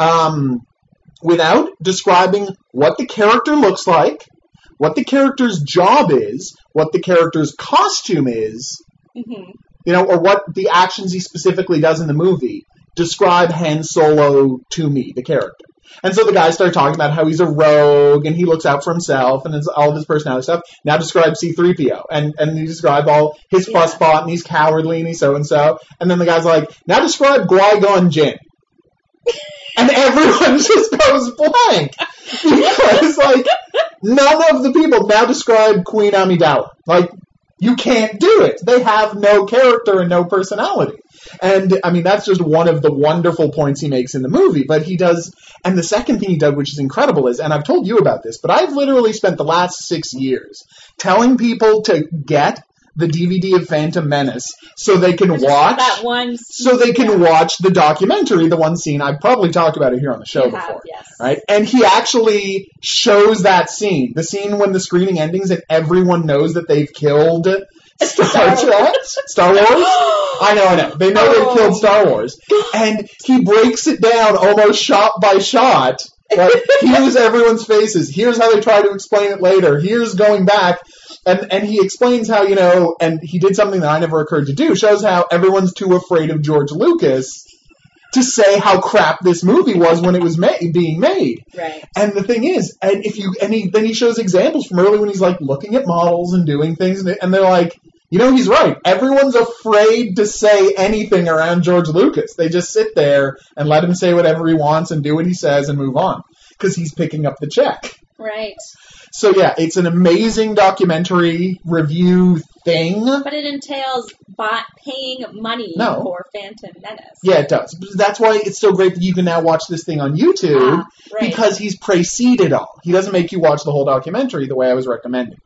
describing what the character looks like, what the character's job is, what the character's costume is, or what the actions he specifically does in the movie, describe Han Solo to me, the character. And so the guys start talking about how he's a rogue, and he looks out for himself, and it's all of his personality stuff. Now describe C-3PO, and he described all his fusspot, and he's cowardly, and he's so-and-so. And then the guy's like, now describe Qui-Gon Jinn. And everyone just goes blank. Because, like, none of the people now describe Queen Amidala. Like, you can't do it. They have no character and no personality. And, I mean, that's just one of the wonderful points he makes in the movie. But he does, and the second thing he did, which is incredible, is, and I've told you about this, but I've literally spent the last 6 years telling people to get the DVD of Phantom Menace so they can watch that one scene, so they can watch the documentary, the one scene. I've probably talked about it here on the show before. Yes. Right? And he actually shows that scene, the scene when the screening endings and everyone knows that they've killed Star Wars? I know. They know they've killed Star Wars. And he breaks it down almost shot by shot. Like, here's everyone's faces. Here's how they try to explain it later. Here's going back. And he explains how, and he did something that I never occurred to do, shows how everyone's too afraid of George Lucas to say how crap this movie was when it was being made. Right. And the thing is, then he shows examples from early when he's like looking at models and doing things, and they're like, he's right. Everyone's afraid to say anything around George Lucas. They just sit there and let him say whatever he wants and do what he says and move on. Because he's picking up the check. Right. So yeah, it's an amazing documentary review thing. But it entails paying money for Phantom Menace. Yeah, it does. That's why it's so great that you can now watch this thing on YouTube, because he's preceded all. He doesn't make you watch the whole documentary the way I was recommending.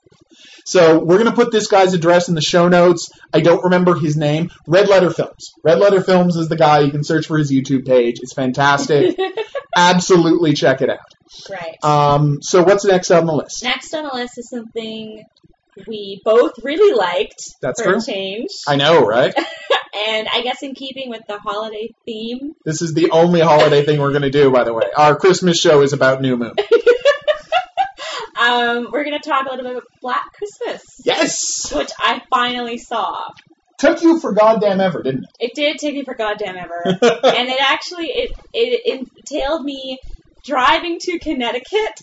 So we're going to put this guy's address in the show notes. I don't remember his name. Red Letter Films. Red Letter Films is the guy. You can search for his YouTube page. It's fantastic. Absolutely check it out. Right. So what's next on the list? Next on the list is something we both really liked. That's for true. A change. I know, right? And I guess in keeping with the holiday theme. This is the only holiday thing we're going to do, by the way. Our Christmas show is about New Moon. We're going to talk a little bit about Black Christmas. Yes! Which I finally saw. Took you for goddamn ever, didn't it? It did take me for goddamn ever. And it actually, it entailed me driving to Connecticut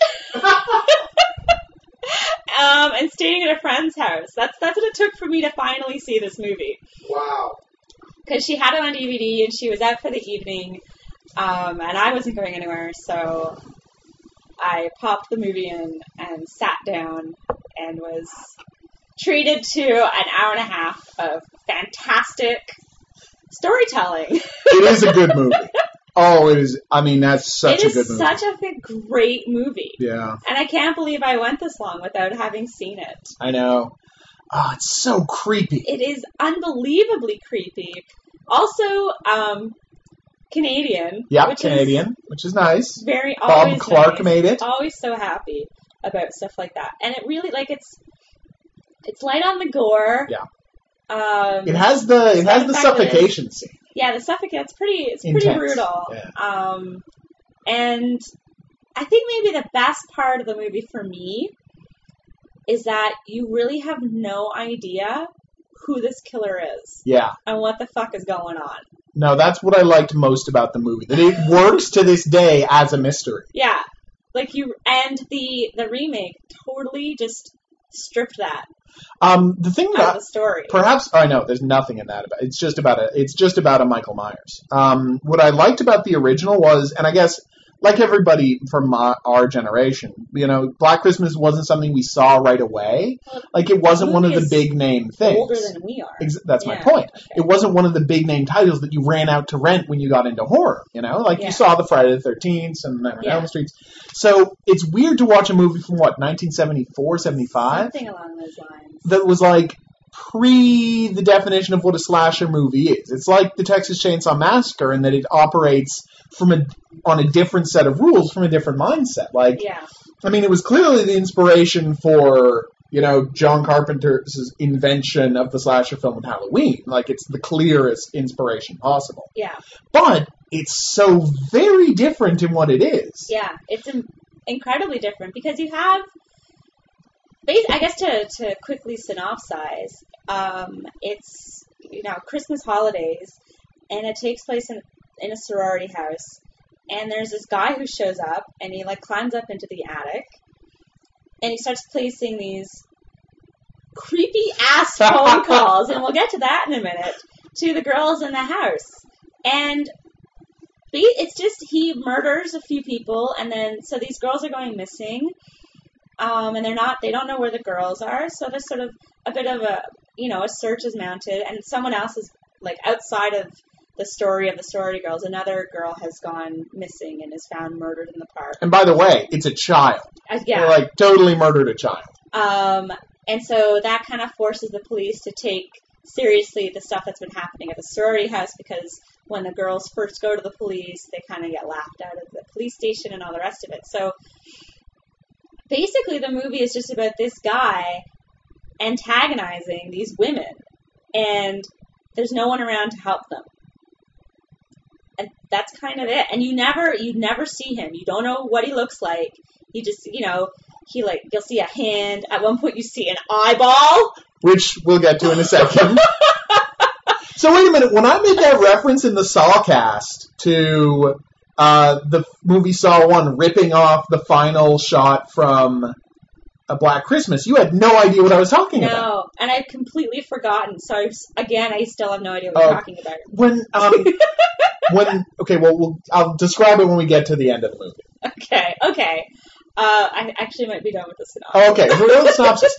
and staying at a friend's house. That's what it took for me to finally see this movie. Wow. Because she had it on DVD and she was out for the evening, and I wasn't going anywhere, so I popped the movie in and sat down and was treated to an hour and a half of fantastic storytelling. It is a good movie. Oh, it is. I mean, that's such a good movie. It is such a great movie. Yeah. And I can't believe I went this long without having seen it. I know. Oh, it's so creepy. It is unbelievably creepy. Also, Canadian. Yeah, Canadian, which is nice. Bob Clark nice. made it. Always so happy about stuff like that. And it really, it's light on the gore. Yeah. It has the suffocation scene. Yeah, the suffocation. It's pretty brutal. Yeah. And I think maybe the best part of the movie for me is that you really have no idea who this killer is. Yeah. And what the fuck is going on. No, that's what I liked most about the movie. That it works to this day as a mystery. Yeah. And the remake totally just stripped that. The thing about the story. Perhaps I know there's nothing in that about. It's just about a Michael Myers. What I liked about the original was, and I guess like everybody from our generation, Black Christmas wasn't something we saw right away. Like, it wasn't one of the big name things. Older than we are. That's my point. Okay. It wasn't one of the big name titles that you ran out to rent when you got into horror, you saw the Friday the 13th and Nightmare on Elm Street. So, it's weird to watch a movie from, 1974, 75? Something along those lines. That was, pre the definition of what a slasher movie is. It's like the Texas Chainsaw Massacre in that it operates on a different set of rules from a different mindset. It was clearly the inspiration for, John Carpenter's invention of the slasher film with Halloween. It's the clearest inspiration possible. Yeah. But it's so very different in what it is. Yeah, it's incredibly different because you have, I guess to quickly synopsize, it's, Christmas holidays, and it takes place in a sorority house, and there's this guy who shows up, and he, climbs up into the attic, and he starts placing these creepy-ass phone calls, and we'll get to that in a minute, to the girls in the house. And it's just, he murders a few people, and then, so these girls are going missing, and they don't know where the girls are, so there's sort of a bit of a search is mounted, and someone else is, outside of the story of the sorority girls, another girl has gone missing and is found murdered in the park. And by the way, it's a child. Yeah. They, totally murdered a child. And so that kind of forces the police to take seriously the stuff that's been happening at the sorority house, because when the girls first go to the police, they kind of get laughed out of the police station and all the rest of it. So basically the movie is just about this guy antagonizing these women, and there's no one around to help them. And that's kind of it. And you never see him. You don't know what he looks like. You just, you'll see a hand. At one point you see an eyeball. Which we'll get to in a second. So wait a minute. When I made that reference in the Saw cast to the movie Saw 1 ripping off the final shot from A Black Christmas, you had no idea what I was talking about. No, and I'd completely forgotten. So, I still have no idea what you're talking about. I'll describe it when we get to the end of the movie. Okay. I actually might be done with the synopsis. Okay, we're done with the synopsis.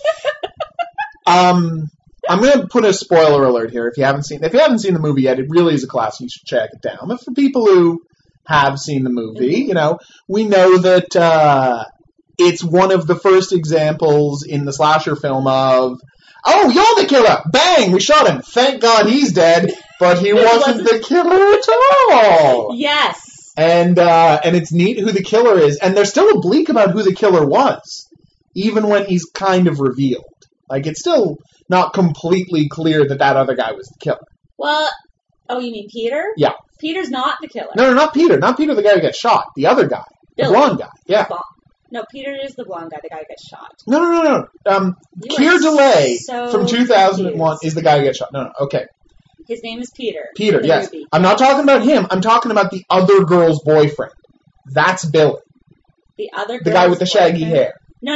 I'm going to put a spoiler alert here. If you haven't seen the movie yet, it really is a classic. You should check it down. But for people who have seen the movie, we know that it's one of the first examples in the slasher film of, oh, you're the killer! Bang! We shot him! Thank God he's dead, but he wasn't the killer at all! Yes! And it's neat who the killer is, and they're still oblique about who the killer was, even when he's kind of revealed. It's still not completely clear that other guy was the killer. Well, you mean Peter? Yeah. Peter's not the killer. No, not Peter. Not Peter, the guy who gets shot. The other guy. Billy. The blonde guy. Yeah. No, Peter is the blonde guy, the guy who gets shot. No. Keir Delay from 2001 is the guy who gets shot. No, okay. His name is Peter. Peter, yes. Movie. I'm not talking about him. I'm talking about the other girl's boyfriend. That's Billy. The other girl's The guy with the shaggy hair. No.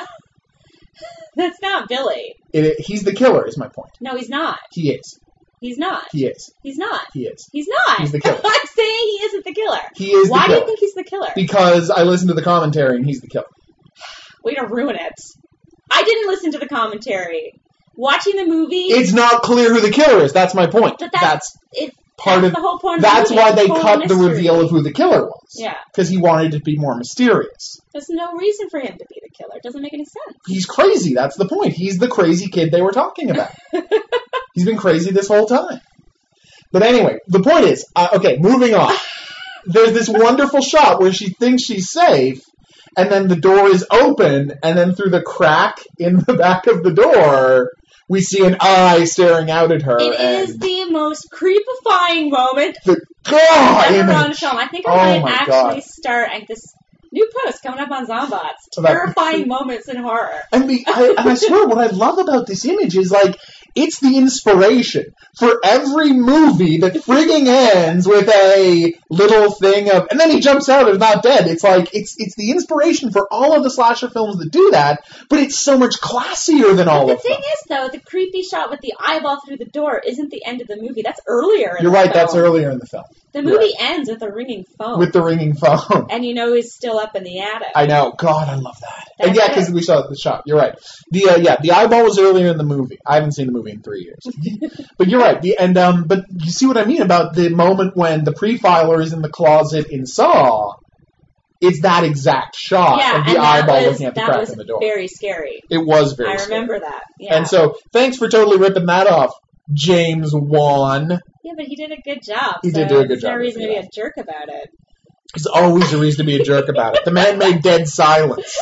That's not Billy. He's the killer, is my point. No, he's not. He is. He's not. He is. He's not. He is. He's not. He's the killer. I'm saying he isn't the killer. He is Why the killer. do you think he's the killer? Because I listened to the commentary and he's the killer. Way to ruin it. I didn't listen to the commentary. Watching the movie... It's not clear who the killer is. That's my point. But that's the whole point of the movie. That's why they cut the reveal of who the killer was. Yeah. Because he wanted it to be more mysterious. There's no reason for him to be the killer. It doesn't make any sense. He's crazy. That's the point. He's the crazy kid they were talking about. He's been crazy this whole time. But anyway, the point is, okay, moving on. There's this wonderful shot where she thinks she's safe, and then the door is open, and then through the crack in the back of the door, we see an eye staring out at her. It is the most creepifying moment ever on film. I think I might actually start this new post coming up on Zombots. Terrifying moments in horror. And I swear, what I love about this image is, it's the inspiration for every movie that frigging ends with a little thing of, and then he jumps out and is not dead. It's it's the inspiration for all of the slasher films that do that, but it's so much classier than all of them. The thing is, though, the creepy shot with the eyeball through the door isn't the end of the movie. That's earlier in the film. You're right, that's earlier in the film. The movie ends with a ringing phone. With the ringing phone. And you know he's still up in the attic. I know. God, I love that. And yeah, because we saw the shot. You're right. The eyeball was earlier in the movie. I haven't seen the movie in 3 years. But you're right. But you see what I mean about the moment when the pre-filer is in the closet in Saw. It's that exact shot of the eyeball looking at the crack in the door. That was very scary. It was very scary. I remember that. Yeah. And so, thanks for totally ripping that off, James Wan. Yeah, but he did a good job. He did do a good job. There's no reason to be a jerk about it. There's always a reason to be a jerk about it. The man made Dead Silence.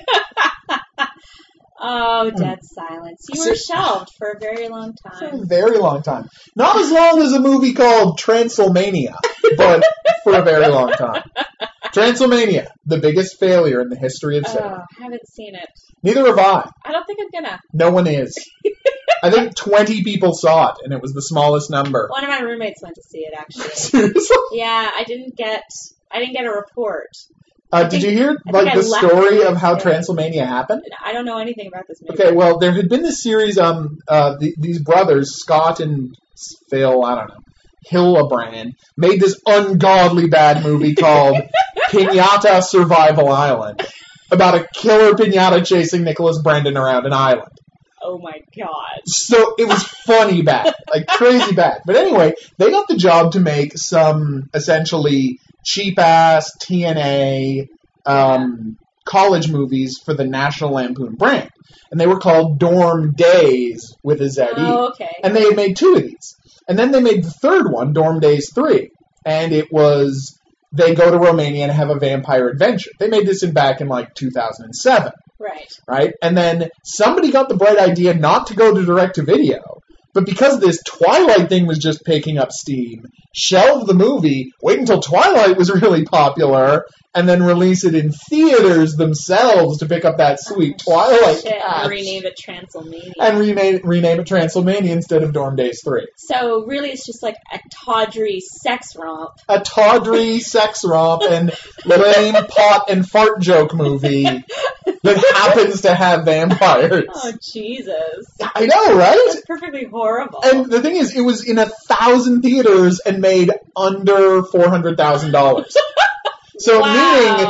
Oh, Dead Silence. You were shelved for a very long time. For a very long time. Not as long as a movie called Transylmania, but for a very long time. Transylmania, the biggest failure in the history of cinema. Oh, haven't seen it. Neither have I. I don't think I'm gonna. No one is. I think 20 people saw it, and it was the smallest number. One of my roommates went to see it, actually. Seriously? Yeah, I didn't get a report. Did you hear the story of how Transylmania happened? I don't know anything about this movie. Okay, well, there had been this series, these brothers, Scott and Phil, I don't know, Hillenbrand, made this ungodly bad movie called Pinata Survival Island, about a killer pinata chasing Nicholas Brendon around an island. Oh my god. So it was funny bad, like crazy bad. But anyway, they got the job to make some essentially cheap-ass TNA college movies for the National Lampoon brand. And they were called Dorm Days with a Z-E. Oh, okay. And they had made 2 of these. And then they made the third one, Dorm Days 3. And it was, they go to Romania and have a vampire adventure. They made this back in like 2007. Right? And then somebody got the bright idea not to go to direct-to-video, but because this Twilight thing was just picking up steam, shelve the movie, wait until Twilight was really popular, and then release it in theaters themselves to pick up that sweet Twilight catch. And rename it Transylmania. And rename it Transylmania instead of Dorm Days 3. So really it's just like a tawdry sex romp. A tawdry sex romp and lame pot and fart joke movie that happens to have vampires. Oh, Jesus. I know, right? That's perfectly horrible. And the thing is, it was in 1,000 theaters and made under $400,000. So meaning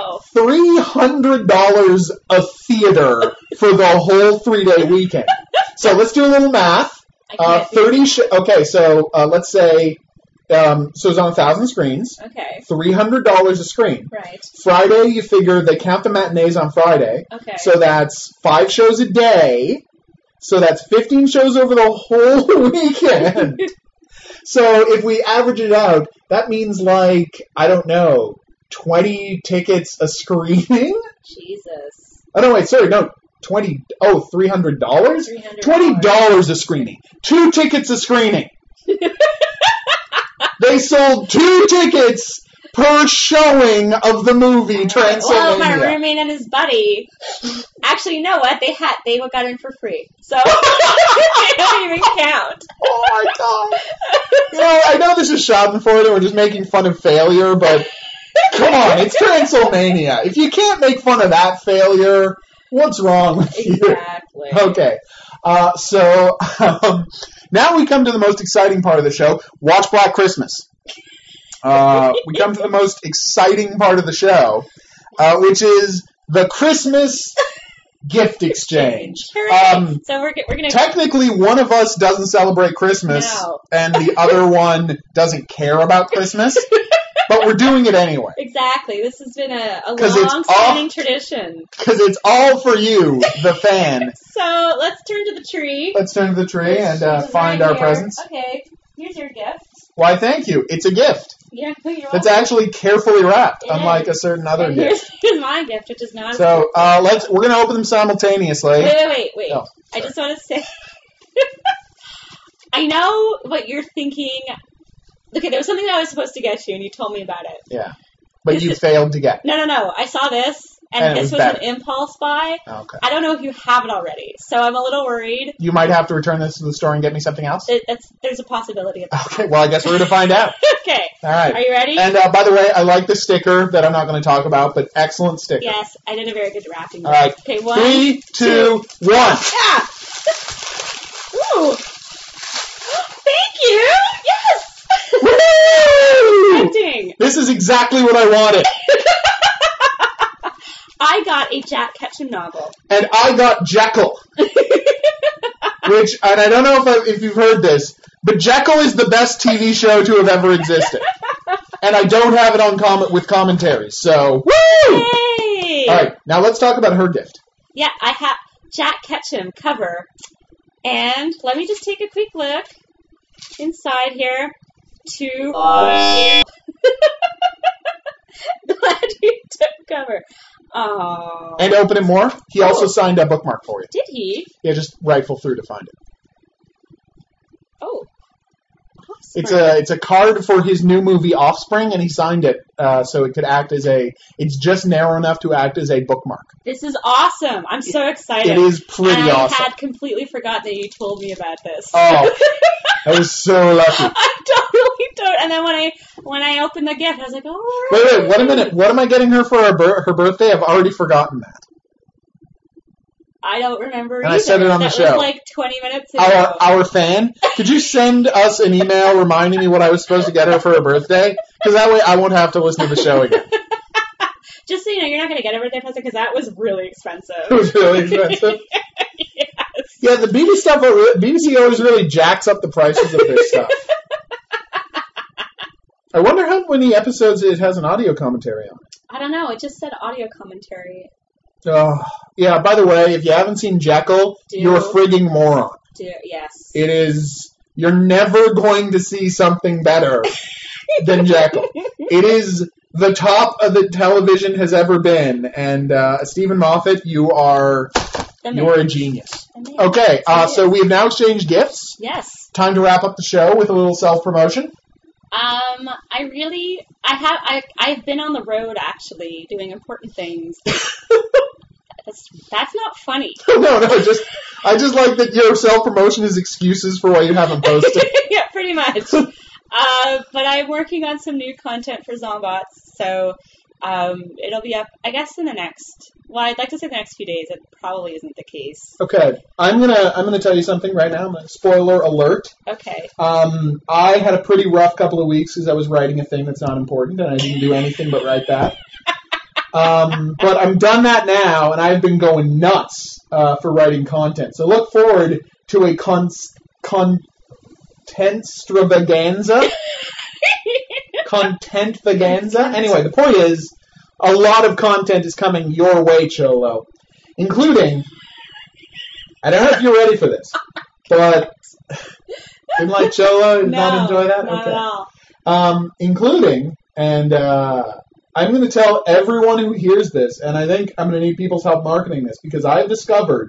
$300 a theater for the whole 3-day weekend. So let's do a little math. 30. Okay, so let's say so it's on 1,000 screens. Okay. $300 a screen. Right. Friday, you figure they count the matinees on Friday. Okay. So that's 5 shows a day. So that's 15 shows over the whole weekend. So if we average it out, that means like, I don't know, 20 tickets a screening? Jesus. Oh, no, wait, sorry, no. $300? $20 a screening. 2 tickets a screening. They sold 2 tickets per showing of the movie Transylmania. Well, my roommate and his buddy. Actually, you know what? They got in for free. So they don't even count. Oh my god. I know this is Schadenfreude and we're just making fun of failure, but come on, it's Transylmania. If you can't make fun of that failure, what's wrong with you? Exactly. Okay. So now we come to the most exciting part of the show. Watch Black Christmas. We come to the most exciting part of the show, which is the Christmas gift exchange. So we're gonna. Technically, one of us doesn't celebrate Christmas, and the other one doesn't care about Christmas. But we're doing it anyway. Exactly. This has been a long-standing tradition. Because it's all for you, the fan. So let's turn to the tree. Let's turn to the tree and find our presents. Okay. Here's your gift. Why, thank you. It's a gift. Yeah, it's actually carefully wrapped, unlike a certain other gift. Here's my gift, which is not. So we're going to open them simultaneously. Wait. Oh, I just want to say, I know what you're thinking. Okay, there was something that I was supposed to get you, and you told me about it. Yeah, but you failed to get. No. I saw this, and this was an impulse buy. Okay. I don't know if you have it already, so I'm a little worried. You might have to return this to the store and get me something else? There's a possibility of that. Okay, well, I guess we're going to find out. Okay. All right. Are you ready? And by the way, I like the sticker that I'm not going to talk about, but excellent sticker. Yes, I did a very good wrapping. All right. Okay, 3, 2, 1. Yeah! Ooh! Thank you! Yes! Woo! Empty This is exactly what I wanted. I got a Jack Ketchum novel. And I got Jekyll. Which, and I don't know if you've heard this, but Jekyll is the best TV show to have ever existed. And I don't have it on with commentary, so woo! Yay! All right, now let's talk about her gift. Yeah, I have Jack Ketchum cover. And let me just take a quick look inside here to... Glad you took cover. Oh. And open it more. He also signed a bookmark for you. Did he? Yeah, just rifle through to find it. Oh. It's a card for his new movie Offspring, and he signed it so it could act as it's just narrow enough to act as a bookmark. This is awesome. I'm so excited. It is pretty awesome. I had completely forgotten that you told me about this. Oh, I was so lucky. I totally don't. And then when I opened the gift, I was like, oh, all right. Wait, wait a minute. What am I getting her for her birthday? I've already forgotten that. I don't remember and either. I said it on the show. That was like 20 minutes ago. Our fan, could you send us an email reminding me what I was supposed to get her for her birthday? Because that way I won't have to listen to the show again. Just so you know, you're not going to get a birthday present because that was really expensive. It was really expensive? Yes. Yeah, the BBC always really jacks up the prices of this stuff. I wonder how many episodes it has an audio commentary on. I don't know. It just said audio commentary. Oh, yeah, by the way, if you haven't seen Jekyll, you're a frigging moron. Yes. It is, you're never going to see something better than Jekyll. It is the top of the television has ever been, and Stephen Moffat, you are a genius. Okay, so we have now exchanged gifts. Yes. Time to wrap up the show with a little self-promotion. I've been on the road, actually, doing important things. That's not funny. No, I just like that your self-promotion is excuses for why you haven't posted. Yeah, pretty much. But I'm working on some new content for Zombots, so it'll be up, I guess, in the next... Well, I'd like to say the next few days. It probably isn't the case. Okay, I'm gonna tell you something right now. Spoiler alert. Okay. I had a pretty rough couple of weeks because I was writing a thing that's not important, and I didn't do anything but write that. But I'm done that now, and I've been going nuts for writing content. So look forward to a contentstravaganza. Contentvaganza. Anyway, the point is, a lot of content is coming your way, Cholo, including, I don't know if you're ready for this, but didn't like Cholo? Did not enjoy that? Not at all. Including, and I'm going to tell everyone who hears this, and I think I'm going to need people's help marketing this, because I've discovered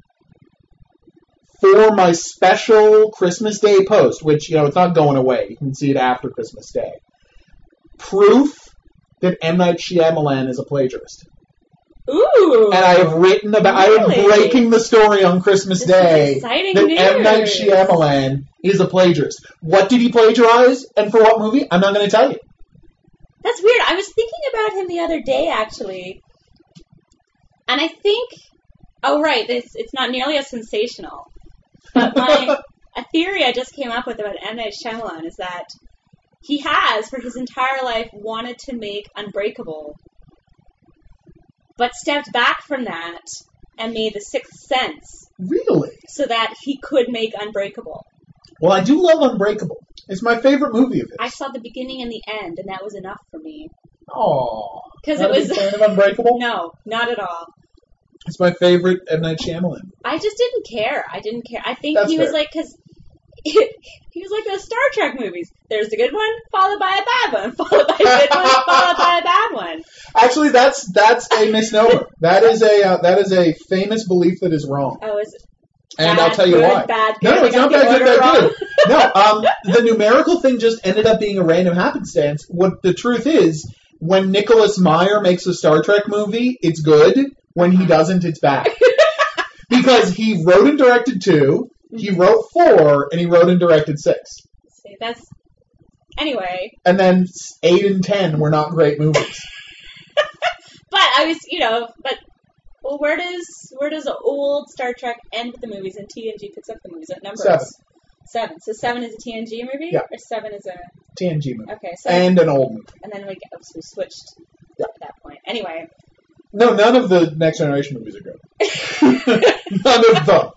for my special Christmas Day post, which, it's not going away. You can see it after Christmas Day. Proof that M. Night Shyamalan is a plagiarist. Ooh! And I have written about... Really? I am breaking the story on Christmas Day that news. M. Night Shyamalan is a plagiarist. What did he plagiarize, and for what movie? I'm not going to tell you. That's weird. I was thinking about him the other day, actually. And I think... Oh, right. It's not nearly as sensational. But a theory I just came up with about M. Night Shyamalan is that he has, for his entire life, wanted to make Unbreakable, but stepped back from that and made The Sixth Sense. Really? So that he could make Unbreakable. Well, I do love Unbreakable. It's my favorite movie of his. I saw the beginning and the end, and that was enough for me. Aww. Because it was... Not a big fan of Unbreakable? No, not at all. It's my favorite M. Night Shyamalan. I just didn't care. I think That's he was fair. like, because he was like those Star Trek movies. There's the good one, followed by a bad one, followed by a good one, followed by a bad one. Actually, that's a misnomer. That is a famous belief that is wrong. Oh, is it? And Bad, I'll tell you good, why. Bad, good. No, it's not bad, good, bad, good. No, the numerical thing just ended up being a random happenstance. What the truth is, when Nicholas Meyer makes a Star Trek movie, it's good. When he doesn't, it's bad. Because he wrote and directed 2, he wrote 4, and he wrote and directed 6. See, that's... Anyway. And then 8 and 10 were not great movies. But I was, well, where does old Star Trek end with the movies and TNG picks up the movies? At number 7. 7. So 7 is a TNG movie? Yeah. Or 7 is a... TNG movie. Okay, so... And an old movie. And then we switched at that point. Anyway. No, none of the Next Generation movies are good. None of them.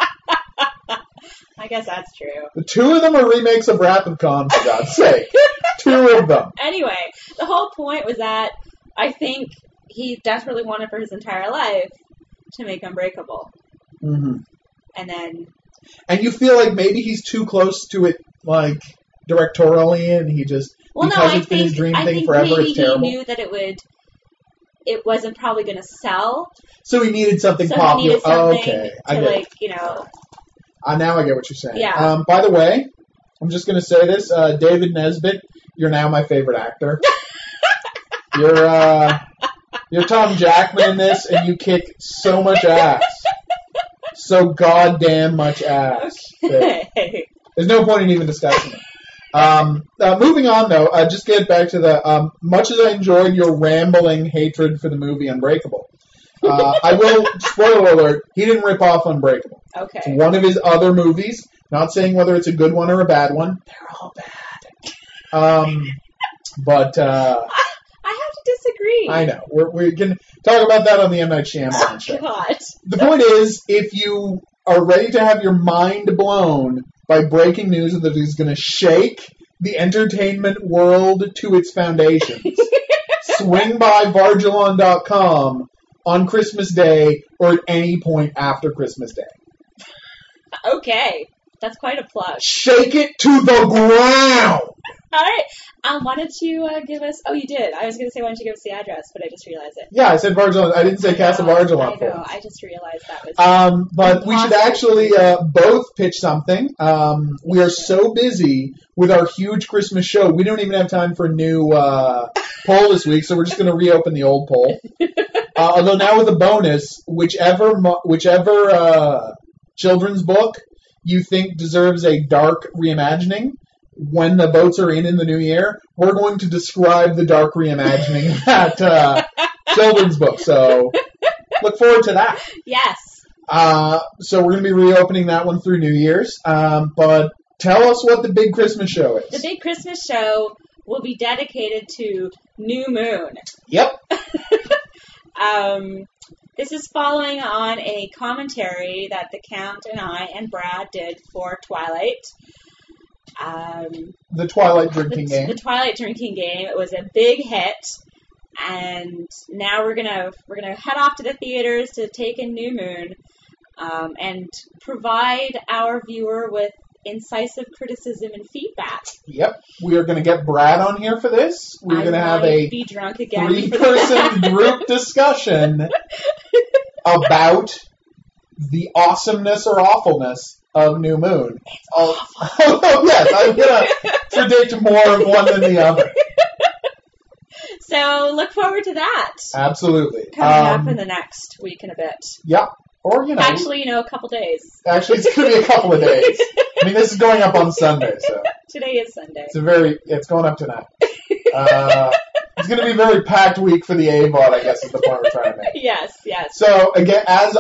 I guess that's true. The 2 of them are remakes of Wrath of Khan, for God's sake. 2 of them. Anyway, the whole point was that I think he desperately wanted for his entire life to make Unbreakable. Mm-hmm. And then... And you feel like maybe he's too close to it, like, directorially, and he just... Well, because no, it's been his dream thing think forever, maybe it's terrible. he knew that it wasn't probably going to sell. So he needed something so popular. He needed something okay, to, like, you know... now I get what you're saying. Yeah. By the way, I'm just going to say this. David Nesbitt, you're now my favorite actor. You're Tom Jackman in this, and you kick so much ass. So goddamn much ass. Okay. There's no point in even discussing it. Moving on, though, just get back to the... much as I enjoyed your rambling hatred for the movie Unbreakable, I will... Spoiler alert, he didn't rip off Unbreakable. Okay. It's one of his other movies. Not saying whether it's a good one or a bad one. They're all bad. But... I have to disagree. I know. We're going to talk about that on the M. Night Shyamalan show. God. The point is, if you are ready to have your mind blown by breaking news that is going to shake the entertainment world to its foundations, swing by Varjalon.com on Christmas Day or at any point after Christmas Day. Okay. That's quite a plug. Shake it to the ground! All right. Why don't you give us... Oh, you did. I was going to say, why don't you give us the address, but I just realized it. Yeah, I said Varjalon. I didn't say Casa Varjalon. I know. I just realized that was... But we should actually both pitch something. We are so busy with our huge Christmas show, we don't even have time for a new poll this week, so we're just going to reopen the old poll. Although now with a bonus, whichever children's book you think deserves a dark reimagining, when the votes are in the new year, we're going to describe the dark reimagining of that children's book. So look forward to that. Yes. So we're going to be reopening that one through New Year's. But tell us what the big Christmas show is. The big Christmas show will be dedicated to New Moon. Yep. This is following on a commentary that the Count and I and Brad did for Twilight. The Twilight drinking game. The Twilight drinking game. It was a big hit, and now we're gonna head off to the theaters to take in New Moon, and provide our viewer with incisive criticism and feedback. Yep, we are going to get Brad on here for this. We're going to have a be drunk again 3-person group discussion about the awesomeness or awfulness of New Moon. It's awful. Oh, yes, I'm going to predict more of one than the other. So look forward to that. Absolutely. Coming up in the next week and a bit. Yeah. Or, Actually, a couple days. Actually, it's going to be a couple of days. I mean, this is going up on Sunday, so. Today is Sunday. It's going up tonight. It's going to be a very packed week for the AVOD, I guess is the point we're trying to make. Yes, yes. So, again, as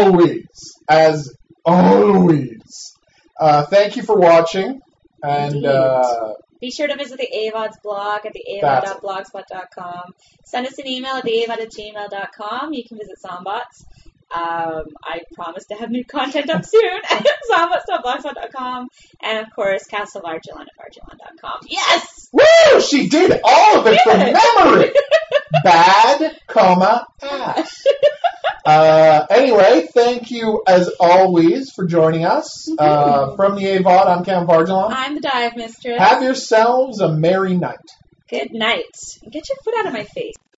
always, thank you for watching. And, be sure to visit the AVOD's blog at theavod.blogspot.com. Send us an email at theavod@gmail.com. You can visit Zombots. I promise to have new content up soon at zombots.blogspot.com. And, of course, Castle Varjalon at varjalon.com. Yes! Woo! She did all of it from memory! Bad, ass. Anyway, thank you, as always, for joining us. From the AVOD, I'm Cam Varjalon. I'm the Dive Mistress. Have yourselves a merry night. Good night. Get your foot out of my face.